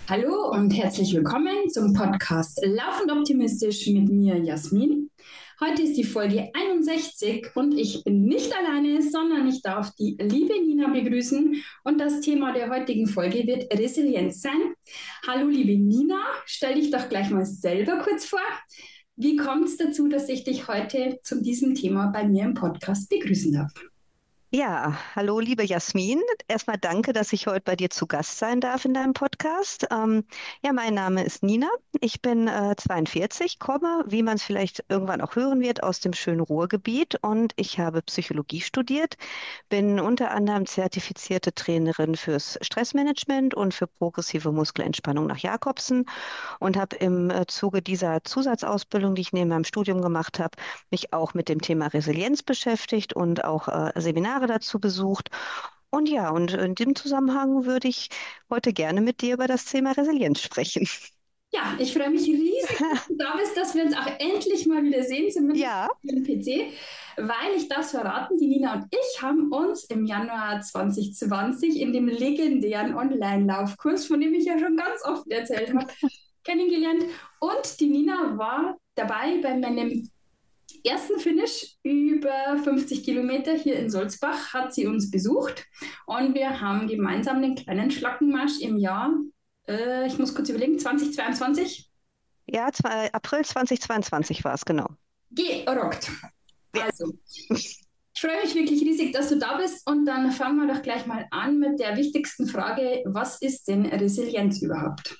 Hallo und herzlich willkommen zum Podcast Laufend Optimistisch mit mir, Jasmin. Heute ist die Folge 61 und ich bin nicht alleine, sondern ich darf die liebe Nina begrüßen und das Thema der heutigen Folge wird Resilienz sein. Hallo liebe Nina, stell dich doch gleich mal selber kurz vor. Wie kommt es dazu, dass ich dich heute zu diesem Thema bei mir im Podcast begrüßen darf? Ja, hallo liebe Jasmin. Erstmal danke, dass ich heute bei dir zu Gast sein darf in deinem Podcast. Ja, mein Name ist Nina. Ich bin 42, komme, wie man es vielleicht irgendwann auch hören wird, aus dem schönen Ruhrgebiet und ich habe Psychologie studiert, bin unter anderem zertifizierte Trainerin fürs Stressmanagement und für progressive Muskelentspannung nach Jakobsen und habe im Zuge dieser Zusatzausbildung, die ich neben meinem Studium gemacht habe, mich auch mit dem Thema Resilienz beschäftigt und auch Seminare dazu besucht. Und ja, und in dem Zusammenhang würde ich heute gerne mit dir über das Thema Resilienz sprechen. Ja, ich freue mich riesig, dass du da bist, dass wir uns auch endlich mal wieder sehen, zumindest Ja, für den PC, weil ich darf verraten, die Nina und ich haben uns im Januar 2020 in dem legendären Online-Laufkurs, von dem ich ja schon ganz oft erzählt habe, kennengelernt. Und die Nina war dabei bei meinem ersten Finish über 50 Kilometer hier in Sulzbach, hat sie uns besucht und wir haben gemeinsam den kleinen Schlackenmarsch im Jahr, ich muss kurz überlegen, 2022 ja, April 2022 war es, genau. gerockt. Ja. Also, ich freue mich wirklich riesig, dass du da bist und dann fangen wir doch gleich mal an mit der wichtigsten Frage, was ist denn Resilienz überhaupt?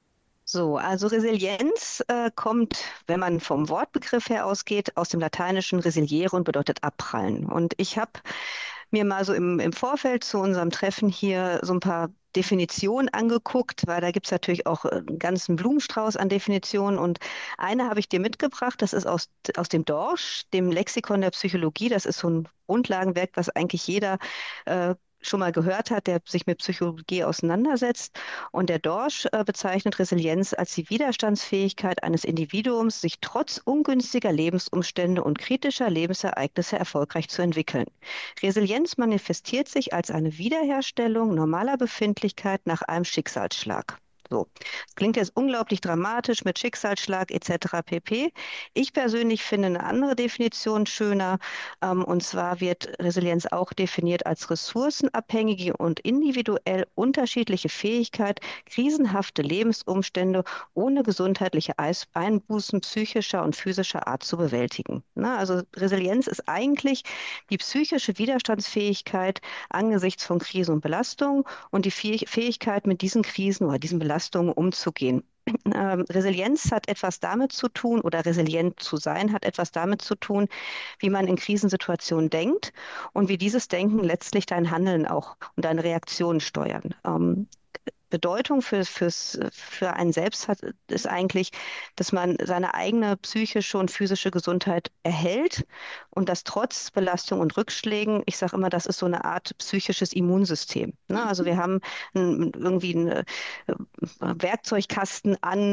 So, also Resilienz kommt, wenn man vom Wortbegriff her ausgeht, aus dem Lateinischen resiliere und bedeutet abprallen. Und ich habe mir mal so im Vorfeld zu unserem Treffen hier so ein paar Definitionen angeguckt, weil da gibt's natürlich auch einen ganzen Blumenstrauß an Definitionen. Und eine habe ich dir mitgebracht, das ist aus dem Dorsch, dem Lexikon der Psychologie. Das ist so ein Grundlagenwerk, was eigentlich jeder schon mal gehört hat, der sich mit Psychologie auseinandersetzt. Und der Dorsch bezeichnet Resilienz als die Widerstandsfähigkeit eines Individuums, sich trotz ungünstiger Lebensumstände und kritischer Lebensereignisse erfolgreich zu entwickeln. Resilienz manifestiert sich als eine Wiederherstellung normaler Befindlichkeit nach einem Schicksalsschlag. So, das klingt jetzt unglaublich dramatisch mit Schicksalsschlag etc. pp. Ich persönlich finde eine andere Definition schöner, und zwar wird Resilienz auch definiert als ressourcenabhängige und individuell unterschiedliche Fähigkeit, krisenhafte Lebensumstände ohne gesundheitliche Einbußen psychischer und physischer Art zu bewältigen. Na, also Resilienz ist eigentlich die psychische Widerstandsfähigkeit angesichts von Krisen und Belastungen und die Fähigkeit, mit diesen Krisen oder diesen Belastungen umzugehen. Resilienz hat etwas damit zu tun, oder resilient zu sein, hat etwas damit zu tun, wie man in Krisensituationen denkt und wie dieses Denken letztlich dein Handeln auch und deine Reaktionen steuern. Bedeutung für einen selbst hat, ist eigentlich, dass man seine eigene psychische und physische Gesundheit erhält und das trotz Belastung und Rückschlägen. Ich sage immer, das ist so eine Art psychisches Immunsystem. Ne? Also wir haben irgendwie einen Werkzeugkasten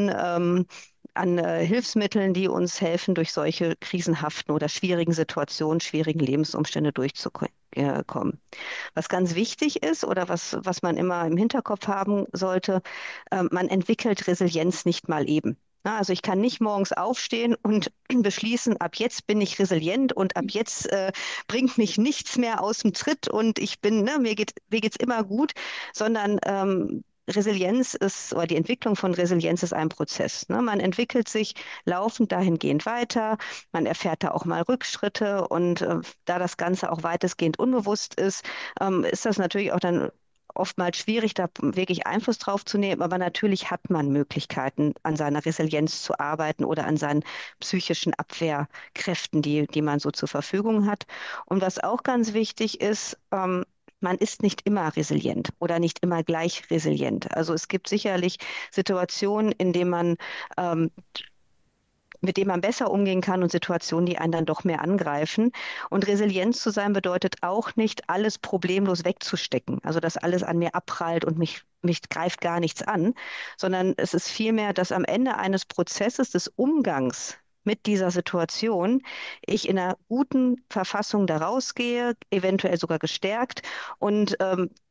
an Hilfsmitteln, die uns helfen, durch solche krisenhaften oder schwierigen Situationen, schwierigen Lebensumstände durchzukommen. Was ganz wichtig ist oder was man immer im Hinterkopf haben sollte, man entwickelt Resilienz nicht mal eben. Na, also ich kann nicht morgens aufstehen und beschließen, ab jetzt bin ich resilient und ab jetzt bringt mich nichts mehr aus dem Tritt und ich bin, ne, mir geht's immer gut, sondern Resilienz ist, oder die Entwicklung von Resilienz ist ein Prozess. Ne? Man entwickelt sich laufend dahingehend weiter, man erfährt da auch mal Rückschritte und da das Ganze auch weitestgehend unbewusst ist das natürlich auch dann oftmals schwierig, da wirklich Einfluss drauf zu nehmen, aber natürlich hat man Möglichkeiten, an seiner Resilienz zu arbeiten oder an seinen psychischen Abwehrkräften, die man so zur Verfügung hat. Und was auch ganz wichtig ist, man ist nicht immer resilient oder nicht immer gleich resilient. Also es gibt sicherlich Situationen, in denen ähm, mit denen man besser umgehen kann und Situationen, die einen dann doch mehr angreifen. Und resilient zu sein bedeutet auch nicht, alles problemlos wegzustecken. Also dass alles an mir abprallt und mich greift gar nichts an, sondern es ist vielmehr, dass am Ende eines Prozesses des Umgangs mit dieser Situation ich in einer guten Verfassung da rausgehe, eventuell sogar gestärkt und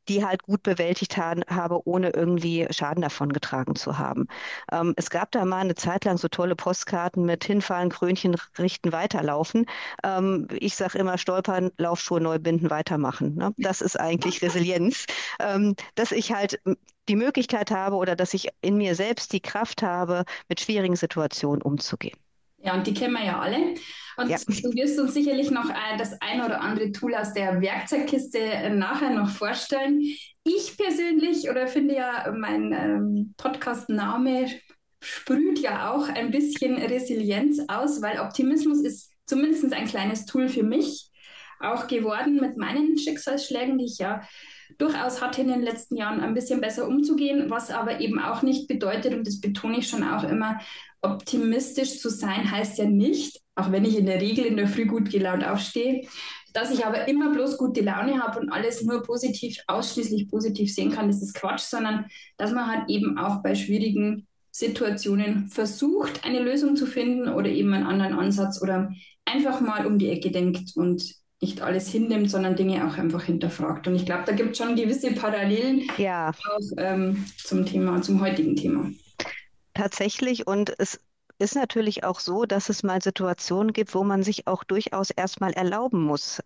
die halt gut bewältigt habe, ohne irgendwie Schaden davon getragen zu haben. Es gab da mal eine Zeit lang so tolle Postkarten mit Hinfallen, Krönchen richten, weiterlaufen. Ich sage immer, stolpern, Laufschuhe neu binden, weitermachen. Ne? Das ist eigentlich Resilienz, dass ich halt die Möglichkeit habe oder dass ich in mir selbst die Kraft habe, mit schwierigen Situationen umzugehen. Ja, und die kennen wir ja alle. Ja, Und du wirst uns sicherlich noch das ein oder andere Tool aus der Werkzeugkiste nachher noch vorstellen. Ich persönlich oder finde ja, mein Podcast-Name sprüht ja auch ein bisschen Resilienz aus, weil Optimismus ist zumindest ein kleines Tool für mich auch geworden mit meinen Schicksalsschlägen, die ich ja durchaus hatte in den letzten Jahren, ein bisschen besser umzugehen, was aber eben auch nicht bedeutet, und das betone ich schon auch immer, optimistisch zu sein heißt ja nicht, auch wenn ich in der Regel in der Früh gut gelaunt aufstehe, dass ich aber immer bloß gute Laune habe und alles nur positiv, ausschließlich positiv sehen kann, das ist Quatsch, sondern dass man halt eben auch bei schwierigen Situationen versucht, eine Lösung zu finden oder eben einen anderen Ansatz oder einfach mal um die Ecke denkt und nicht alles hinnimmt, sondern Dinge auch einfach hinterfragt. Und ich glaube, da gibt es schon gewisse Parallelen ja, auch zum Thema, zum heutigen Thema. tatsächlich. Und es ist natürlich auch so, dass es mal Situationen gibt, wo man sich auch durchaus erstmal erlauben muss,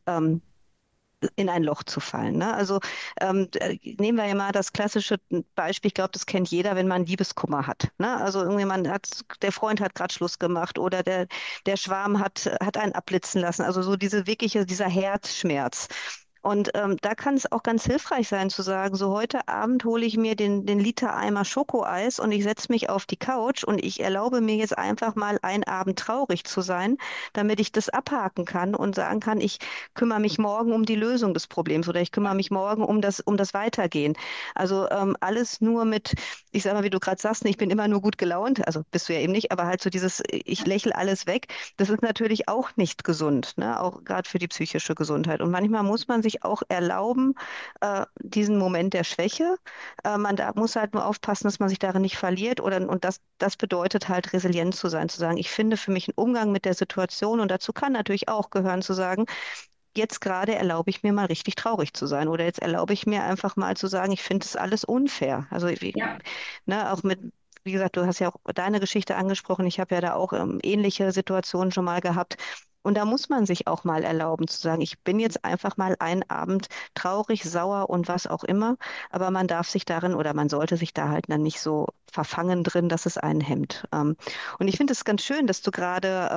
in ein Loch zu fallen. Ne? Also nehmen wir ja mal das klassische Beispiel, ich glaube, das kennt jeder, wenn man Liebeskummer hat. Ne? Also irgendwie der Freund hat gerade Schluss gemacht oder der Schwarm hat einen abblitzen lassen. Also so dieser Herzschmerz. Und da kann es auch ganz hilfreich sein zu sagen, so heute Abend hole ich mir den Liter Eimer Schokoeis und ich setze mich auf die Couch und ich erlaube mir jetzt einfach mal einen Abend traurig zu sein, damit ich das abhaken kann und sagen kann, ich kümmere mich morgen um die Lösung des Problems oder ich kümmere mich morgen um das Weitergehen. Also alles nur mit, ich sag mal, wie du gerade sagst, ich bin immer nur gut gelaunt, also bist du ja eben nicht, aber halt so dieses, ich lächle alles weg, das ist natürlich auch nicht gesund, ne? Auch gerade für die psychische Gesundheit. Und manchmal muss man sich auch erlauben, diesen Moment der Schwäche. Muss halt nur aufpassen, dass man sich darin nicht verliert. Und das bedeutet halt resilient zu sein, zu sagen, ich finde für mich einen Umgang mit der Situation und dazu kann natürlich auch gehören zu sagen, jetzt gerade erlaube ich mir mal richtig traurig zu sein oder jetzt erlaube ich mir einfach mal zu sagen, ich finde es alles unfair. Also Ja, ne, auch mit, wie gesagt, du hast ja auch deine Geschichte angesprochen. Ich habe ja da auch ähnliche Situationen schon mal gehabt. Und da muss man sich auch mal erlauben zu sagen, ich bin jetzt einfach mal einen Abend traurig, sauer und was auch immer. Aber man darf sich darin oder man sollte sich da halt dann nicht so verfangen drin, dass es einen hemmt. Und ich finde es ganz schön, dass du gerade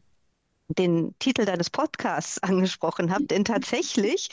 den Titel deines Podcasts angesprochen habt, denn tatsächlich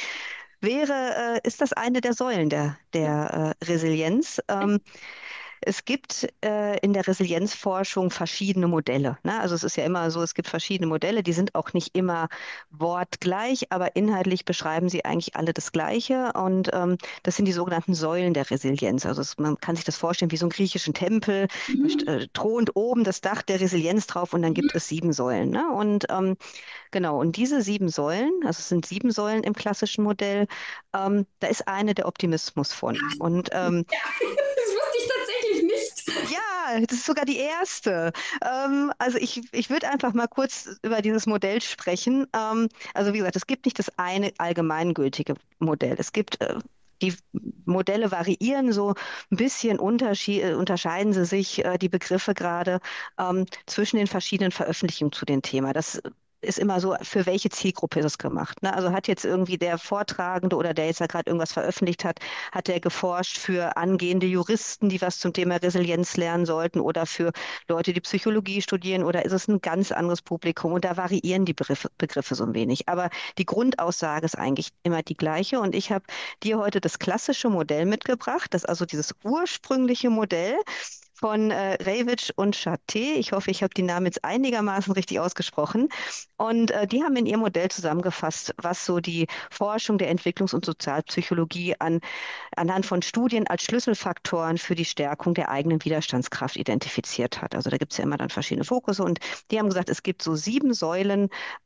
ist das eine der Säulen der Resilienz. Es gibt in der Resilienzforschung verschiedene Modelle. Ne? Also es ist ja immer so, es gibt verschiedene Modelle, die sind auch nicht immer wortgleich, aber inhaltlich beschreiben sie eigentlich alle das Gleiche. Und das sind die sogenannten Säulen der Resilienz. Also man kann sich das vorstellen wie so einen griechischen Tempel. mhm. Thront oben das Dach der Resilienz drauf und dann gibt Mhm. es 7 Säulen. Ne? Und genau, und diese 7 Säulen, also es sind 7 Säulen im klassischen Modell, da ist eine der Optimismus von. Und Ja, das wusste ich tatsächlich nicht. ja, das ist sogar die erste. Also ich würde einfach mal kurz über dieses Modell sprechen. Also wie gesagt, es gibt nicht das eine allgemeingültige Modell. Es gibt die Modelle variieren so ein bisschen, unterscheiden sie sich, die Begriffe gerade, zwischen den verschiedenen Veröffentlichungen zu dem Thema. Das ist immer so, für welche Zielgruppe ist es gemacht? Ne? Also hat jetzt irgendwie der Vortragende oder der jetzt da gerade irgendwas veröffentlicht hat er geforscht für angehende Juristen, die was zum Thema Resilienz lernen sollten oder für Leute, die Psychologie studieren oder ist es ein ganz anderes Publikum? Und da variieren die Begriffe so ein wenig. Aber die Grundaussage ist eigentlich immer die gleiche. Und ich habe dir heute das klassische Modell mitgebracht, das also dieses ursprüngliche Modell von Rejvic und Charté. Ich hoffe, ich habe die Namen jetzt einigermaßen richtig ausgesprochen. Und die haben in ihr Modell zusammengefasst, was so die Forschung der Entwicklungs- und Sozialpsychologie anhand von Studien als Schlüsselfaktoren für die Stärkung der eigenen Widerstandskraft identifiziert hat. Also da gibt es ja immer dann verschiedene Fokusse und die haben gesagt, es gibt so 7 Säulen,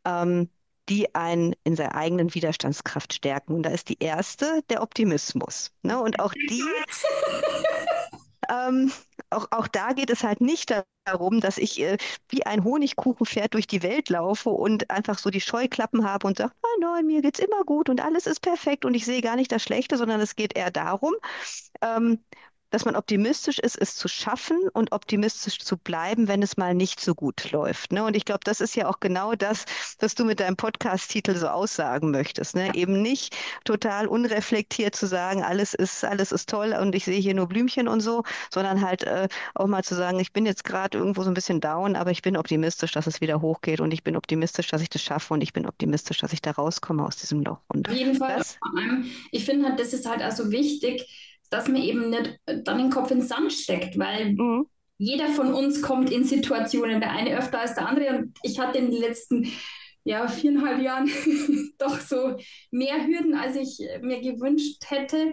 die einen in seiner eigenen Widerstandskraft stärken. Und da ist die erste der Optimismus. Ne? Und auch die ähm, auch da geht es halt nicht darum, dass ich wie ein Honigkuchenpferd durch die Welt laufe und einfach so die Scheuklappen habe und sage, nein, nein, mir geht's immer gut und alles ist perfekt und ich sehe gar nicht das Schlechte, sondern es geht eher darum, ähm, dass man optimistisch ist, es zu schaffen und optimistisch zu bleiben, wenn es mal nicht so gut läuft. Ne? Und ich glaube, das ist ja auch genau das, was du mit deinem Podcast-Titel so aussagen möchtest. Ne? Eben nicht total unreflektiert zu sagen, alles ist toll und ich sehe hier nur Blümchen und so, sondern halt auch mal zu sagen, ich bin jetzt gerade irgendwo so ein bisschen down, aber ich bin optimistisch, dass es wieder hochgeht und ich bin optimistisch, dass ich das schaffe und ich bin optimistisch, dass ich da rauskomme aus diesem Loch. Und Auf jeden Fall. das, Vor allem, ich finde halt, das ist halt also wichtig, dass man eben nicht dann den Kopf in den Sand steckt, weil mhm. jeder von uns kommt in Situationen, der eine öfter als der andere. Und ich hatte in den letzten 4,5 Jahren doch so mehr Hürden, als ich mir gewünscht hätte.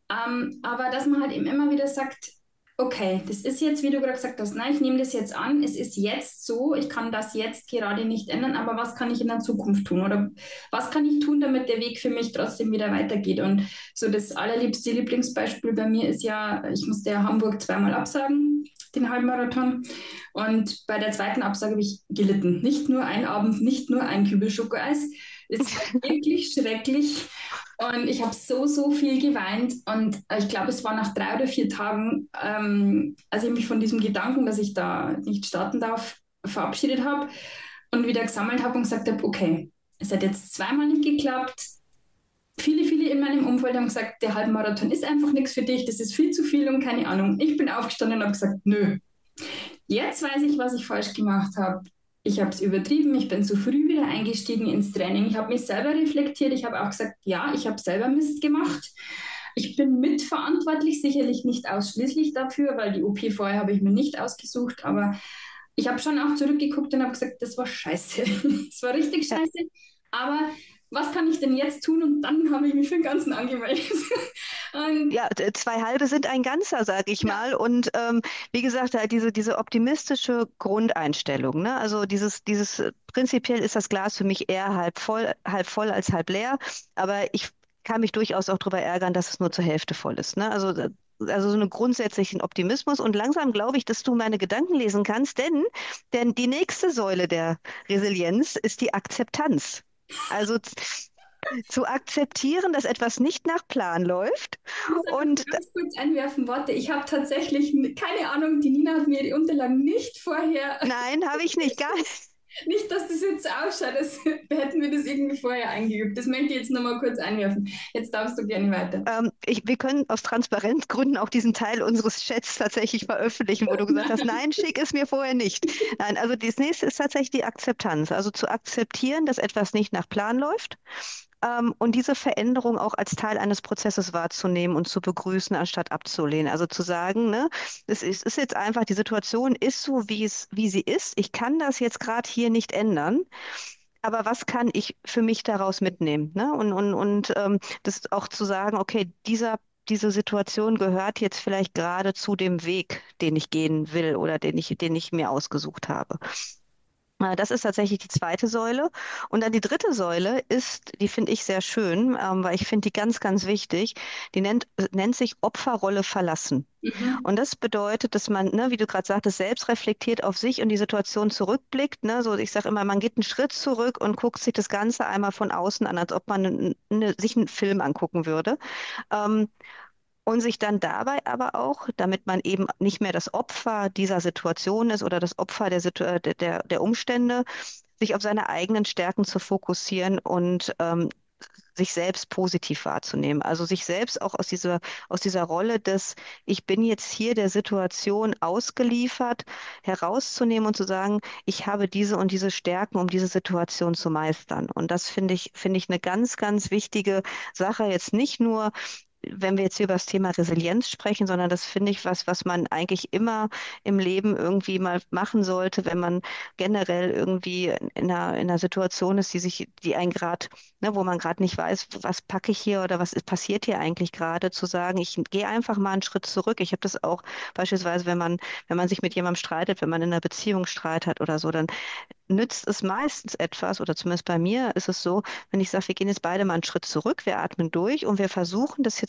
Aber dass man halt eben immer wieder sagt, okay, das ist jetzt, wie du gerade gesagt hast, nein, ich nehme das jetzt an, es ist jetzt so, ich kann das jetzt gerade nicht ändern, aber was kann ich in der Zukunft tun? Oder was kann ich tun, damit der Weg für mich trotzdem wieder weitergeht? Und so das allerliebste Lieblingsbeispiel bei mir ist ja, ich musste ja Hamburg zweimal absagen, den Halbmarathon. Und bei der zweiten Absage habe ich gelitten. Nicht nur ein Abend, nicht nur ein Kübel Schokoeis. Es war wirklich schrecklich. Und ich habe so, so viel geweint. Und ich glaube, es war nach 3 oder 4 Tagen, als ich mich von diesem Gedanken, dass ich da nicht starten darf, verabschiedet habe und wieder gesammelt habe und gesagt habe, okay, es hat jetzt zweimal nicht geklappt. Viele, viele in meinem Umfeld haben gesagt, der Halbmarathon ist einfach nichts für dich, das ist viel zu viel und keine Ahnung. Ich bin aufgestanden und habe gesagt, nö, jetzt weiß ich, was ich falsch gemacht habe. Ich habe es übertrieben, ich bin zu früh wieder eingestiegen ins Training. Ich habe mich selber reflektiert. Ich habe auch gesagt, ja, ich habe selber Mist gemacht. Ich bin mitverantwortlich, sicherlich nicht ausschließlich dafür, weil die OP vorher habe ich mir nicht ausgesucht. Aber ich habe schon auch zurückgeguckt und habe gesagt, das war scheiße. Das war richtig Ja. scheiße. Aber was kann ich denn jetzt tun? Und dann habe ich mich für den Ganzen angemeldet. Und Ja, zwei halbe sind ein Ganzer, sage ich ja, mal. Und wie gesagt, halt diese optimistische Grundeinstellung, ne? Also prinzipiell ist das Glas für mich eher halb voll als halb leer. Aber ich kann mich durchaus auch darüber ärgern, dass es nur zur Hälfte voll ist, ne? Also so einen grundsätzlichen Optimismus. Und langsam glaube ich, dass du meine Gedanken lesen kannst, denn die nächste Säule der Resilienz ist die Akzeptanz. Also zu akzeptieren, dass etwas nicht nach Plan läuft. ich muss aber Und ganz kurz einwerfen, warte, ich habe tatsächlich keine Ahnung, die Nina hat mir die Unterlagen nicht vorher, nein, habe ich nicht, gar nicht. nicht, dass das jetzt so ausschaut, als hätten wir das irgendwie vorher eingeübt. Das möchte ich jetzt nochmal kurz einwerfen. Jetzt darfst du gerne weiter. Wir können aus Transparenzgründen auch diesen Teil unseres Chats tatsächlich veröffentlichen, wo du gesagt hast, nein, schick es mir vorher nicht. Nein, also das nächste ist tatsächlich die Akzeptanz. Also zu akzeptieren, dass etwas nicht nach Plan läuft. Und diese Veränderung auch als Teil eines Prozesses wahrzunehmen und zu begrüßen, anstatt abzulehnen. Also zu sagen, ne, ist jetzt einfach, die Situation ist so, wie sie ist. Ich kann das jetzt gerade hier nicht ändern. Aber was kann ich für mich daraus mitnehmen? Ne? Und das auch zu sagen, okay, diese Situation gehört jetzt vielleicht gerade zu dem Weg, den ich gehen will oder den ich mir ausgesucht habe. Das ist tatsächlich die zweite Säule. Und dann die dritte Säule ist, die finde ich sehr schön, weil ich finde die ganz, ganz wichtig. Die nennt sich Opferrolle verlassen. Mhm. Und das bedeutet, dass man, ne, wie du gerade sagtest, selbst reflektiert auf sich und die Situation zurückblickt. Ne? So, ich sage immer, man geht einen Schritt zurück und guckt sich das Ganze einmal von außen an, als ob man sich einen Film angucken würde. Ähm, und sich dann dabei aber auch, damit man eben nicht mehr das Opfer dieser Situation ist oder das Opfer der Umstände, sich auf seine eigenen Stärken zu fokussieren und sich selbst positiv wahrzunehmen. Also sich selbst auch aus dieser Rolle des, ich bin jetzt hier der Situation ausgeliefert, herauszunehmen und zu sagen, ich habe diese und diese Stärken, um diese Situation zu meistern. Und das finde ich eine ganz, ganz wichtige Sache. Jetzt nicht nur, wenn wir jetzt hier über das Thema Resilienz sprechen, sondern das finde ich was man eigentlich immer im Leben irgendwie mal machen sollte, wenn man generell irgendwie in einer Situation ist, die einen gerade, ne, wo man gerade nicht weiß, was packe ich hier oder was passiert hier eigentlich gerade, zu sagen, ich gehe einfach mal einen Schritt zurück. Ich habe das auch beispielsweise, wenn man sich mit jemandem streitet, wenn man in einer Beziehung Streit hat oder so, dann nützt es meistens etwas, oder zumindest bei mir ist es so, wenn ich sage, wir gehen jetzt beide mal einen Schritt zurück, wir atmen durch und wir versuchen das jetzt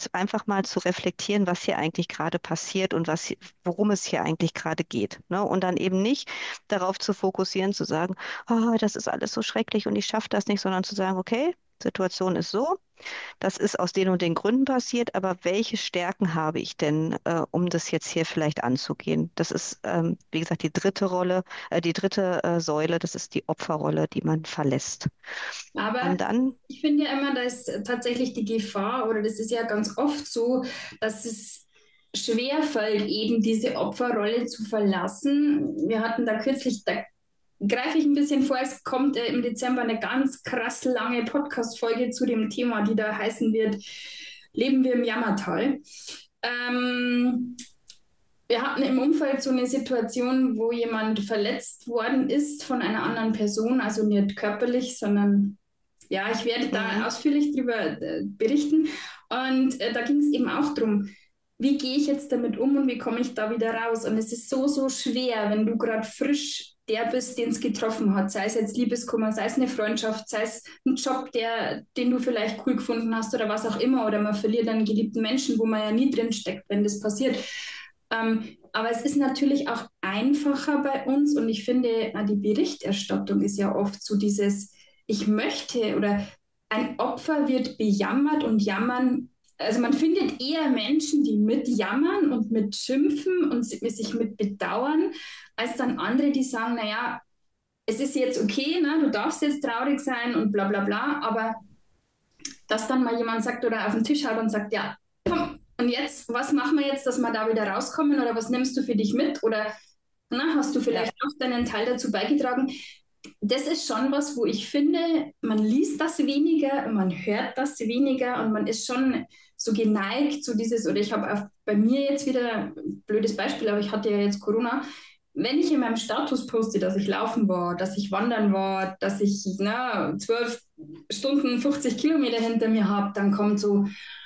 jetzt einfach mal zu reflektieren, was hier eigentlich gerade passiert und worum es hier eigentlich gerade geht. Ne? Und dann eben nicht darauf zu fokussieren, zu sagen, oh, das ist alles so schrecklich und ich schaffe das nicht, sondern zu sagen, okay, Situation ist so, das ist aus den und den Gründen passiert, aber welche Stärken habe ich denn, um das jetzt hier vielleicht anzugehen? Das ist, wie gesagt, die dritte Säule, das ist die Opferrolle, die man verlässt. Aber Und dann, ich finde ja immer, da ist tatsächlich die Gefahr, oder das ist ja ganz oft so, dass es schwerfällt, eben diese Opferrolle zu verlassen. Wir hatten da kürzlich, da greife ich ein bisschen vor, es kommt im Dezember eine ganz krass lange Podcast-Folge zu dem Thema, die da heißen wird, Leben wir im Jammertal? Ähm, Wir hatten im Umfeld so eine Situation, wo jemand verletzt worden ist von einer anderen Person, also nicht körperlich, sondern ja, ich werde da mhm, ausführlich drüber berichten. Und da ging es eben auch darum, wie gehe ich jetzt damit um und wie komme ich da wieder raus? Und es ist so, so schwer, wenn du gerade frisch der bist, den es getroffen hat, sei es jetzt Liebeskummer, sei es eine Freundschaft, sei es ein Job, den du vielleicht cool gefunden hast oder was auch immer, oder man verliert einen geliebten Menschen, wo man ja nie drin steckt, wenn das passiert. Aber es ist natürlich auch einfacher bei uns und ich finde, die Berichterstattung ist ja oft so dieses, ich möchte oder ein Opfer wird bejammert und jammern. Also man findet eher Menschen, die mitjammern und mitschimpfen und sich mit bedauern, als dann andere, die sagen, naja, es ist jetzt okay, ne, du darfst jetzt traurig sein und bla bla bla, aber dass dann mal jemand sagt oder auf den Tisch haut und sagt, ja, und jetzt, was machen wir jetzt, dass wir da wieder rauskommen oder was nimmst du für dich mit oder na, hast du ja, vielleicht auch deinen Teil dazu beigetragen? Das ist schon was, wo ich finde, man liest das weniger, man hört das weniger und man ist schon so geneigt zu dieses, oder ich habe auch bei mir jetzt wieder, ein blödes Beispiel, aber ich hatte ja jetzt Corona, wenn ich in meinem Status poste, dass ich laufen war, dass ich wandern war, dass ich 12 Stunden 50 Kilometer hinter mir habe, dann kommt so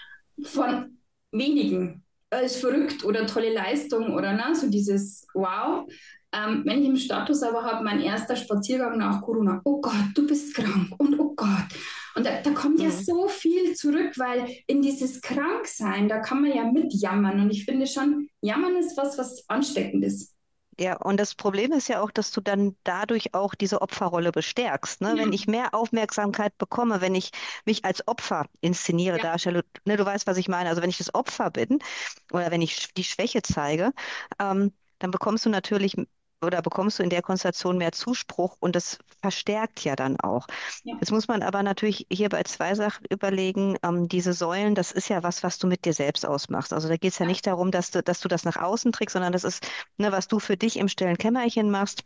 von wenigen, ist verrückt oder tolle Leistung oder so dieses Wow. Wenn ich im Status aber habe, mein erster Spaziergang nach Corona, oh Gott, du bist krank und oh Gott. Und da kommt ja mhm. so viel zurück, weil in dieses Kranksein, da kann man ja mitjammern. Und ich finde schon, Jammern ist was ansteckend ist. Ja, und das Problem ist ja auch, dass du dann dadurch auch diese Opferrolle bestärkst. Ne? Wenn ich mehr Aufmerksamkeit bekomme, wenn ich mich als Opfer inszeniere, Ja, darstelle, ne, du weißt, was ich meine. Also wenn ich das Opfer bin oder wenn ich die Schwäche zeige, dann bekommst du natürlich oder bekommst du in der Konstellation mehr Zuspruch und das verstärkt ja dann auch. ja, Jetzt muss man aber natürlich hier bei zwei Sachen überlegen. Diese Säulen, das ist ja was du mit dir selbst ausmachst. Also da geht es ja ja, nicht darum, dass du das nach außen trägst, sondern das ist, ne, was du für dich im stillen Kämmerchen machst,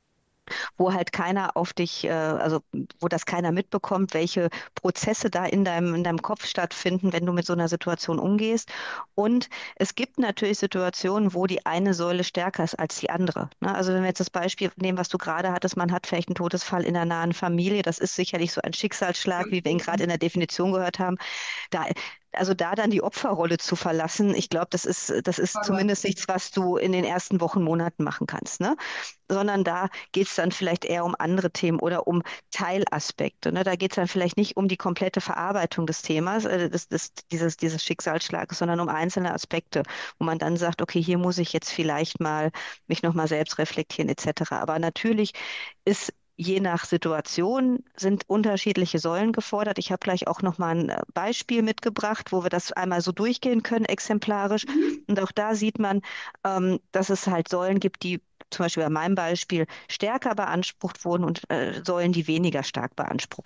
wo halt keiner auf dich, also wo das keiner mitbekommt, welche Prozesse da in deinem Kopf stattfinden, wenn du mit so einer Situation umgehst. Und es gibt natürlich Situationen, wo die eine Säule stärker ist als die andere. Ne? Also wenn wir jetzt das Beispiel nehmen, was du gerade hattest, man hat vielleicht einen Todesfall in der nahen Familie, das ist sicherlich so ein Schicksalsschlag, wie wir ihn gerade in der Definition gehört haben. Da, also da dann die Opferrolle zu verlassen, ich glaube, das ist zumindest nichts, was du in den ersten Wochen, Monaten machen kannst, ne? Sondern da geht es dann vielleicht eher um andere Themen oder um Teilaspekte. Ne? Da geht es dann vielleicht nicht um die komplette Verarbeitung des Themas, dieses Schicksalsschlages, sondern um einzelne Aspekte, wo man dann sagt, okay, hier muss ich jetzt vielleicht mal mich nochmal selbst reflektieren, etc. Aber natürlich ist je nach Situation sind unterschiedliche Säulen gefordert. Ich habe gleich auch noch mal ein Beispiel mitgebracht, wo wir das einmal so durchgehen können, exemplarisch. mhm. Und auch da sieht man, dass es halt Säulen gibt, die zum Beispiel bei meinem Beispiel stärker beansprucht wurden und Säulen, die weniger stark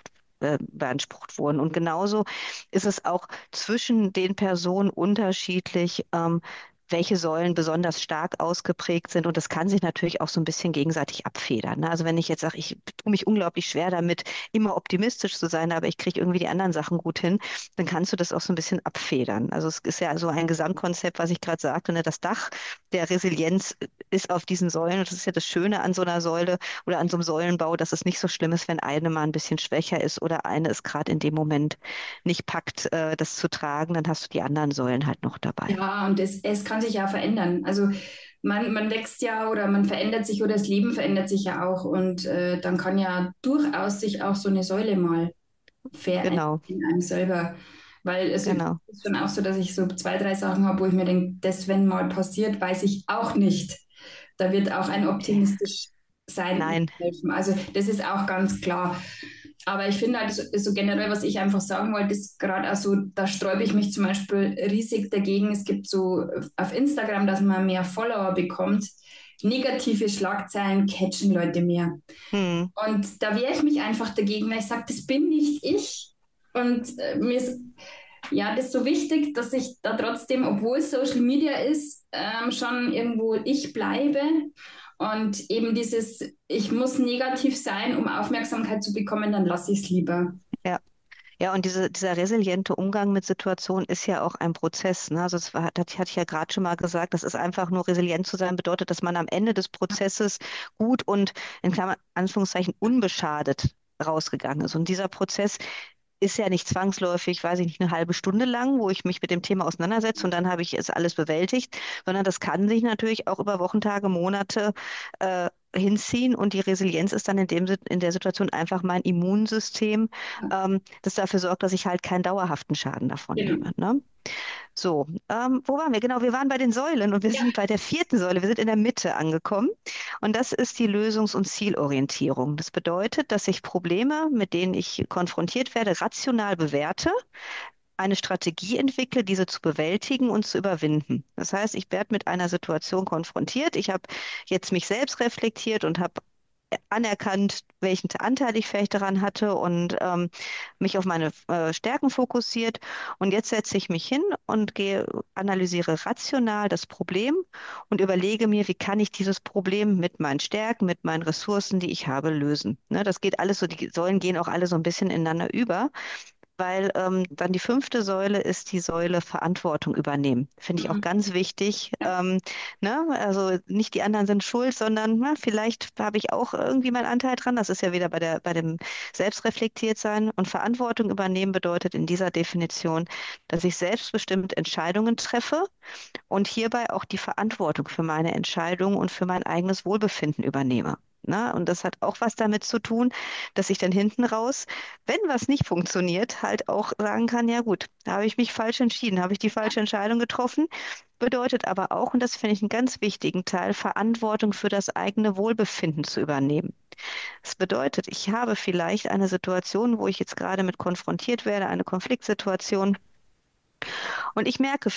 beansprucht wurden. Und genauso ist es auch zwischen den Personen unterschiedlich, welche Säulen besonders stark ausgeprägt sind. Und das kann sich natürlich auch so ein bisschen gegenseitig abfedern. Ne? Also wenn ich jetzt sage, ich tue mich unglaublich schwer damit, immer optimistisch zu sein, aber ich kriege irgendwie die anderen Sachen gut hin, dann kannst du das auch so ein bisschen abfedern. Also es ist ja so ein Gesamtkonzept, was ich gerade sagte, ne? Das Dach der Resilienz ist auf diesen Säulen. Und das ist ja das Schöne an so einer Säule oder an so einem Säulenbau, dass es nicht so schlimm ist, wenn eine mal ein bisschen schwächer ist oder eine es gerade in dem Moment nicht packt, das zu tragen, dann hast du die anderen Säulen halt noch dabei. Ja, und es kann sich ja verändern. Also man wächst ja oder man verändert sich oder das Leben verändert sich ja auch. Und dann kann ja durchaus sich auch so eine Säule mal verändern Genau. in einem selber. Weil es genau. ist schon auch so, dass ich so zwei, drei Sachen habe, wo ich mir denke, das, wenn mal passiert, weiß ich auch nicht. Da wird auch ein optimistisch sein Nein. helfen. Also das ist auch ganz klar. Aber ich finde halt so generell, was ich einfach sagen wollte, ist gerade auch so, da sträube ich mich zum Beispiel riesig dagegen. Es gibt so auf Instagram, dass man mehr Follower bekommt. Negative Schlagzeilen catchen Leute mehr. Hm. Und da wehre ich mich einfach dagegen, weil ich sage, das bin nicht ich. Und mir ist ja das so wichtig, dass ich da trotzdem, obwohl es Social Media ist, schon irgendwo ich bleibe. Und eben dieses, ich muss negativ sein, um Aufmerksamkeit zu bekommen, dann lasse ich es lieber. Ja. Ja, und dieser resiliente Umgang mit Situationen ist ja auch ein Prozess. Ne? Also das hatte ich ja gerade schon mal gesagt, das ist einfach nur resilient zu sein, bedeutet, dass man am Ende des Prozesses gut und in Klammern, Anführungszeichen unbeschadet rausgegangen ist. Und dieser Prozess ist ja nicht zwangsläufig, weiß ich nicht, eine halbe Stunde lang, wo ich mich mit dem Thema auseinandersetze und dann habe ich es alles bewältigt, sondern das kann sich natürlich auch über Wochen, Tage, Monate hinziehen und die Resilienz ist dann in der Situation einfach mein Immunsystem, das dafür sorgt, dass ich halt keinen dauerhaften Schaden davon nehme. Genau. Ne? So, wo waren wir? Genau, wir waren bei den Säulen und wir Ja. sind bei der vierten Säule. Wir sind in der Mitte angekommen und das ist die Lösungs- und Zielorientierung. Das bedeutet, dass ich Probleme, mit denen ich konfrontiert werde, rational bewerte, eine Strategie entwickle, diese zu bewältigen und zu überwinden. Das heißt, ich werde mit einer Situation konfrontiert. Ich habe jetzt mich selbst reflektiert und habe anerkannt, welchen Anteil ich vielleicht daran hatte und mich auf meine Stärken fokussiert. Und jetzt setze ich mich hin und analysiere rational das Problem und überlege mir, wie kann ich dieses Problem mit meinen Stärken, mit meinen Ressourcen, die ich habe, lösen. Ne, das geht alles so, die Säulen gehen auch alle so ein bisschen ineinander über. Weil dann die fünfte Säule ist die Säule Verantwortung übernehmen. Finde ich auch Mhm. ganz wichtig. Ja. Ne? Also nicht die anderen sind schuld, sondern na, vielleicht habe ich auch irgendwie meinen Anteil dran. Das ist ja wieder bei dem Selbstreflektiertsein. Und Verantwortung übernehmen bedeutet in dieser Definition, dass ich selbstbestimmt Entscheidungen treffe und hierbei auch die Verantwortung für meine Entscheidungen und für mein eigenes Wohlbefinden übernehme. Ne? Und das hat auch was damit zu tun, dass ich dann hinten raus, wenn was nicht funktioniert, halt auch sagen kann, ja gut, da habe ich mich falsch entschieden, habe ich die falsche Entscheidung getroffen, bedeutet aber auch, und das finde ich einen ganz wichtigen Teil, Verantwortung für das eigene Wohlbefinden zu übernehmen. Das bedeutet, ich habe vielleicht eine Situation, wo ich jetzt gerade mit konfrontiert werde, eine Konfliktsituation, und ich merke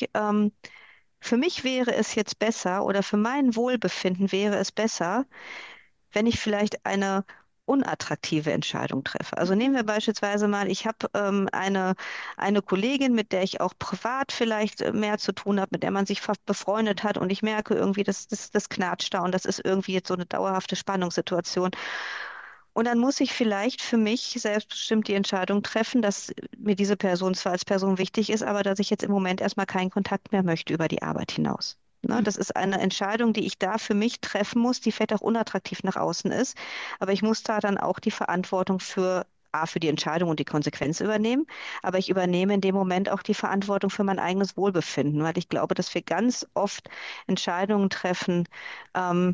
für mich wäre es jetzt besser oder für mein Wohlbefinden wäre es besser, wenn ich vielleicht eine unattraktive Entscheidung treffe. Also nehmen wir beispielsweise mal, ich habe eine Kollegin, mit der ich auch privat vielleicht mehr zu tun habe, mit der man sich fast befreundet hat und ich merke irgendwie, das knatscht da und das ist irgendwie jetzt so eine dauerhafte Spannungssituation. Und dann muss ich vielleicht für mich selbstbestimmt die Entscheidung treffen, dass mir diese Person zwar als Person wichtig ist, aber dass ich jetzt im Moment erstmal keinen Kontakt mehr möchte über die Arbeit hinaus. Ne, das ist eine Entscheidung, die ich da für mich treffen muss, die vielleicht auch unattraktiv nach außen ist. Aber ich muss da dann auch die Verantwortung für die Entscheidung und die Konsequenz übernehmen. Aber ich übernehme in dem Moment auch die Verantwortung für mein eigenes Wohlbefinden, weil ich glaube, dass wir ganz oft Entscheidungen treffen, ähm,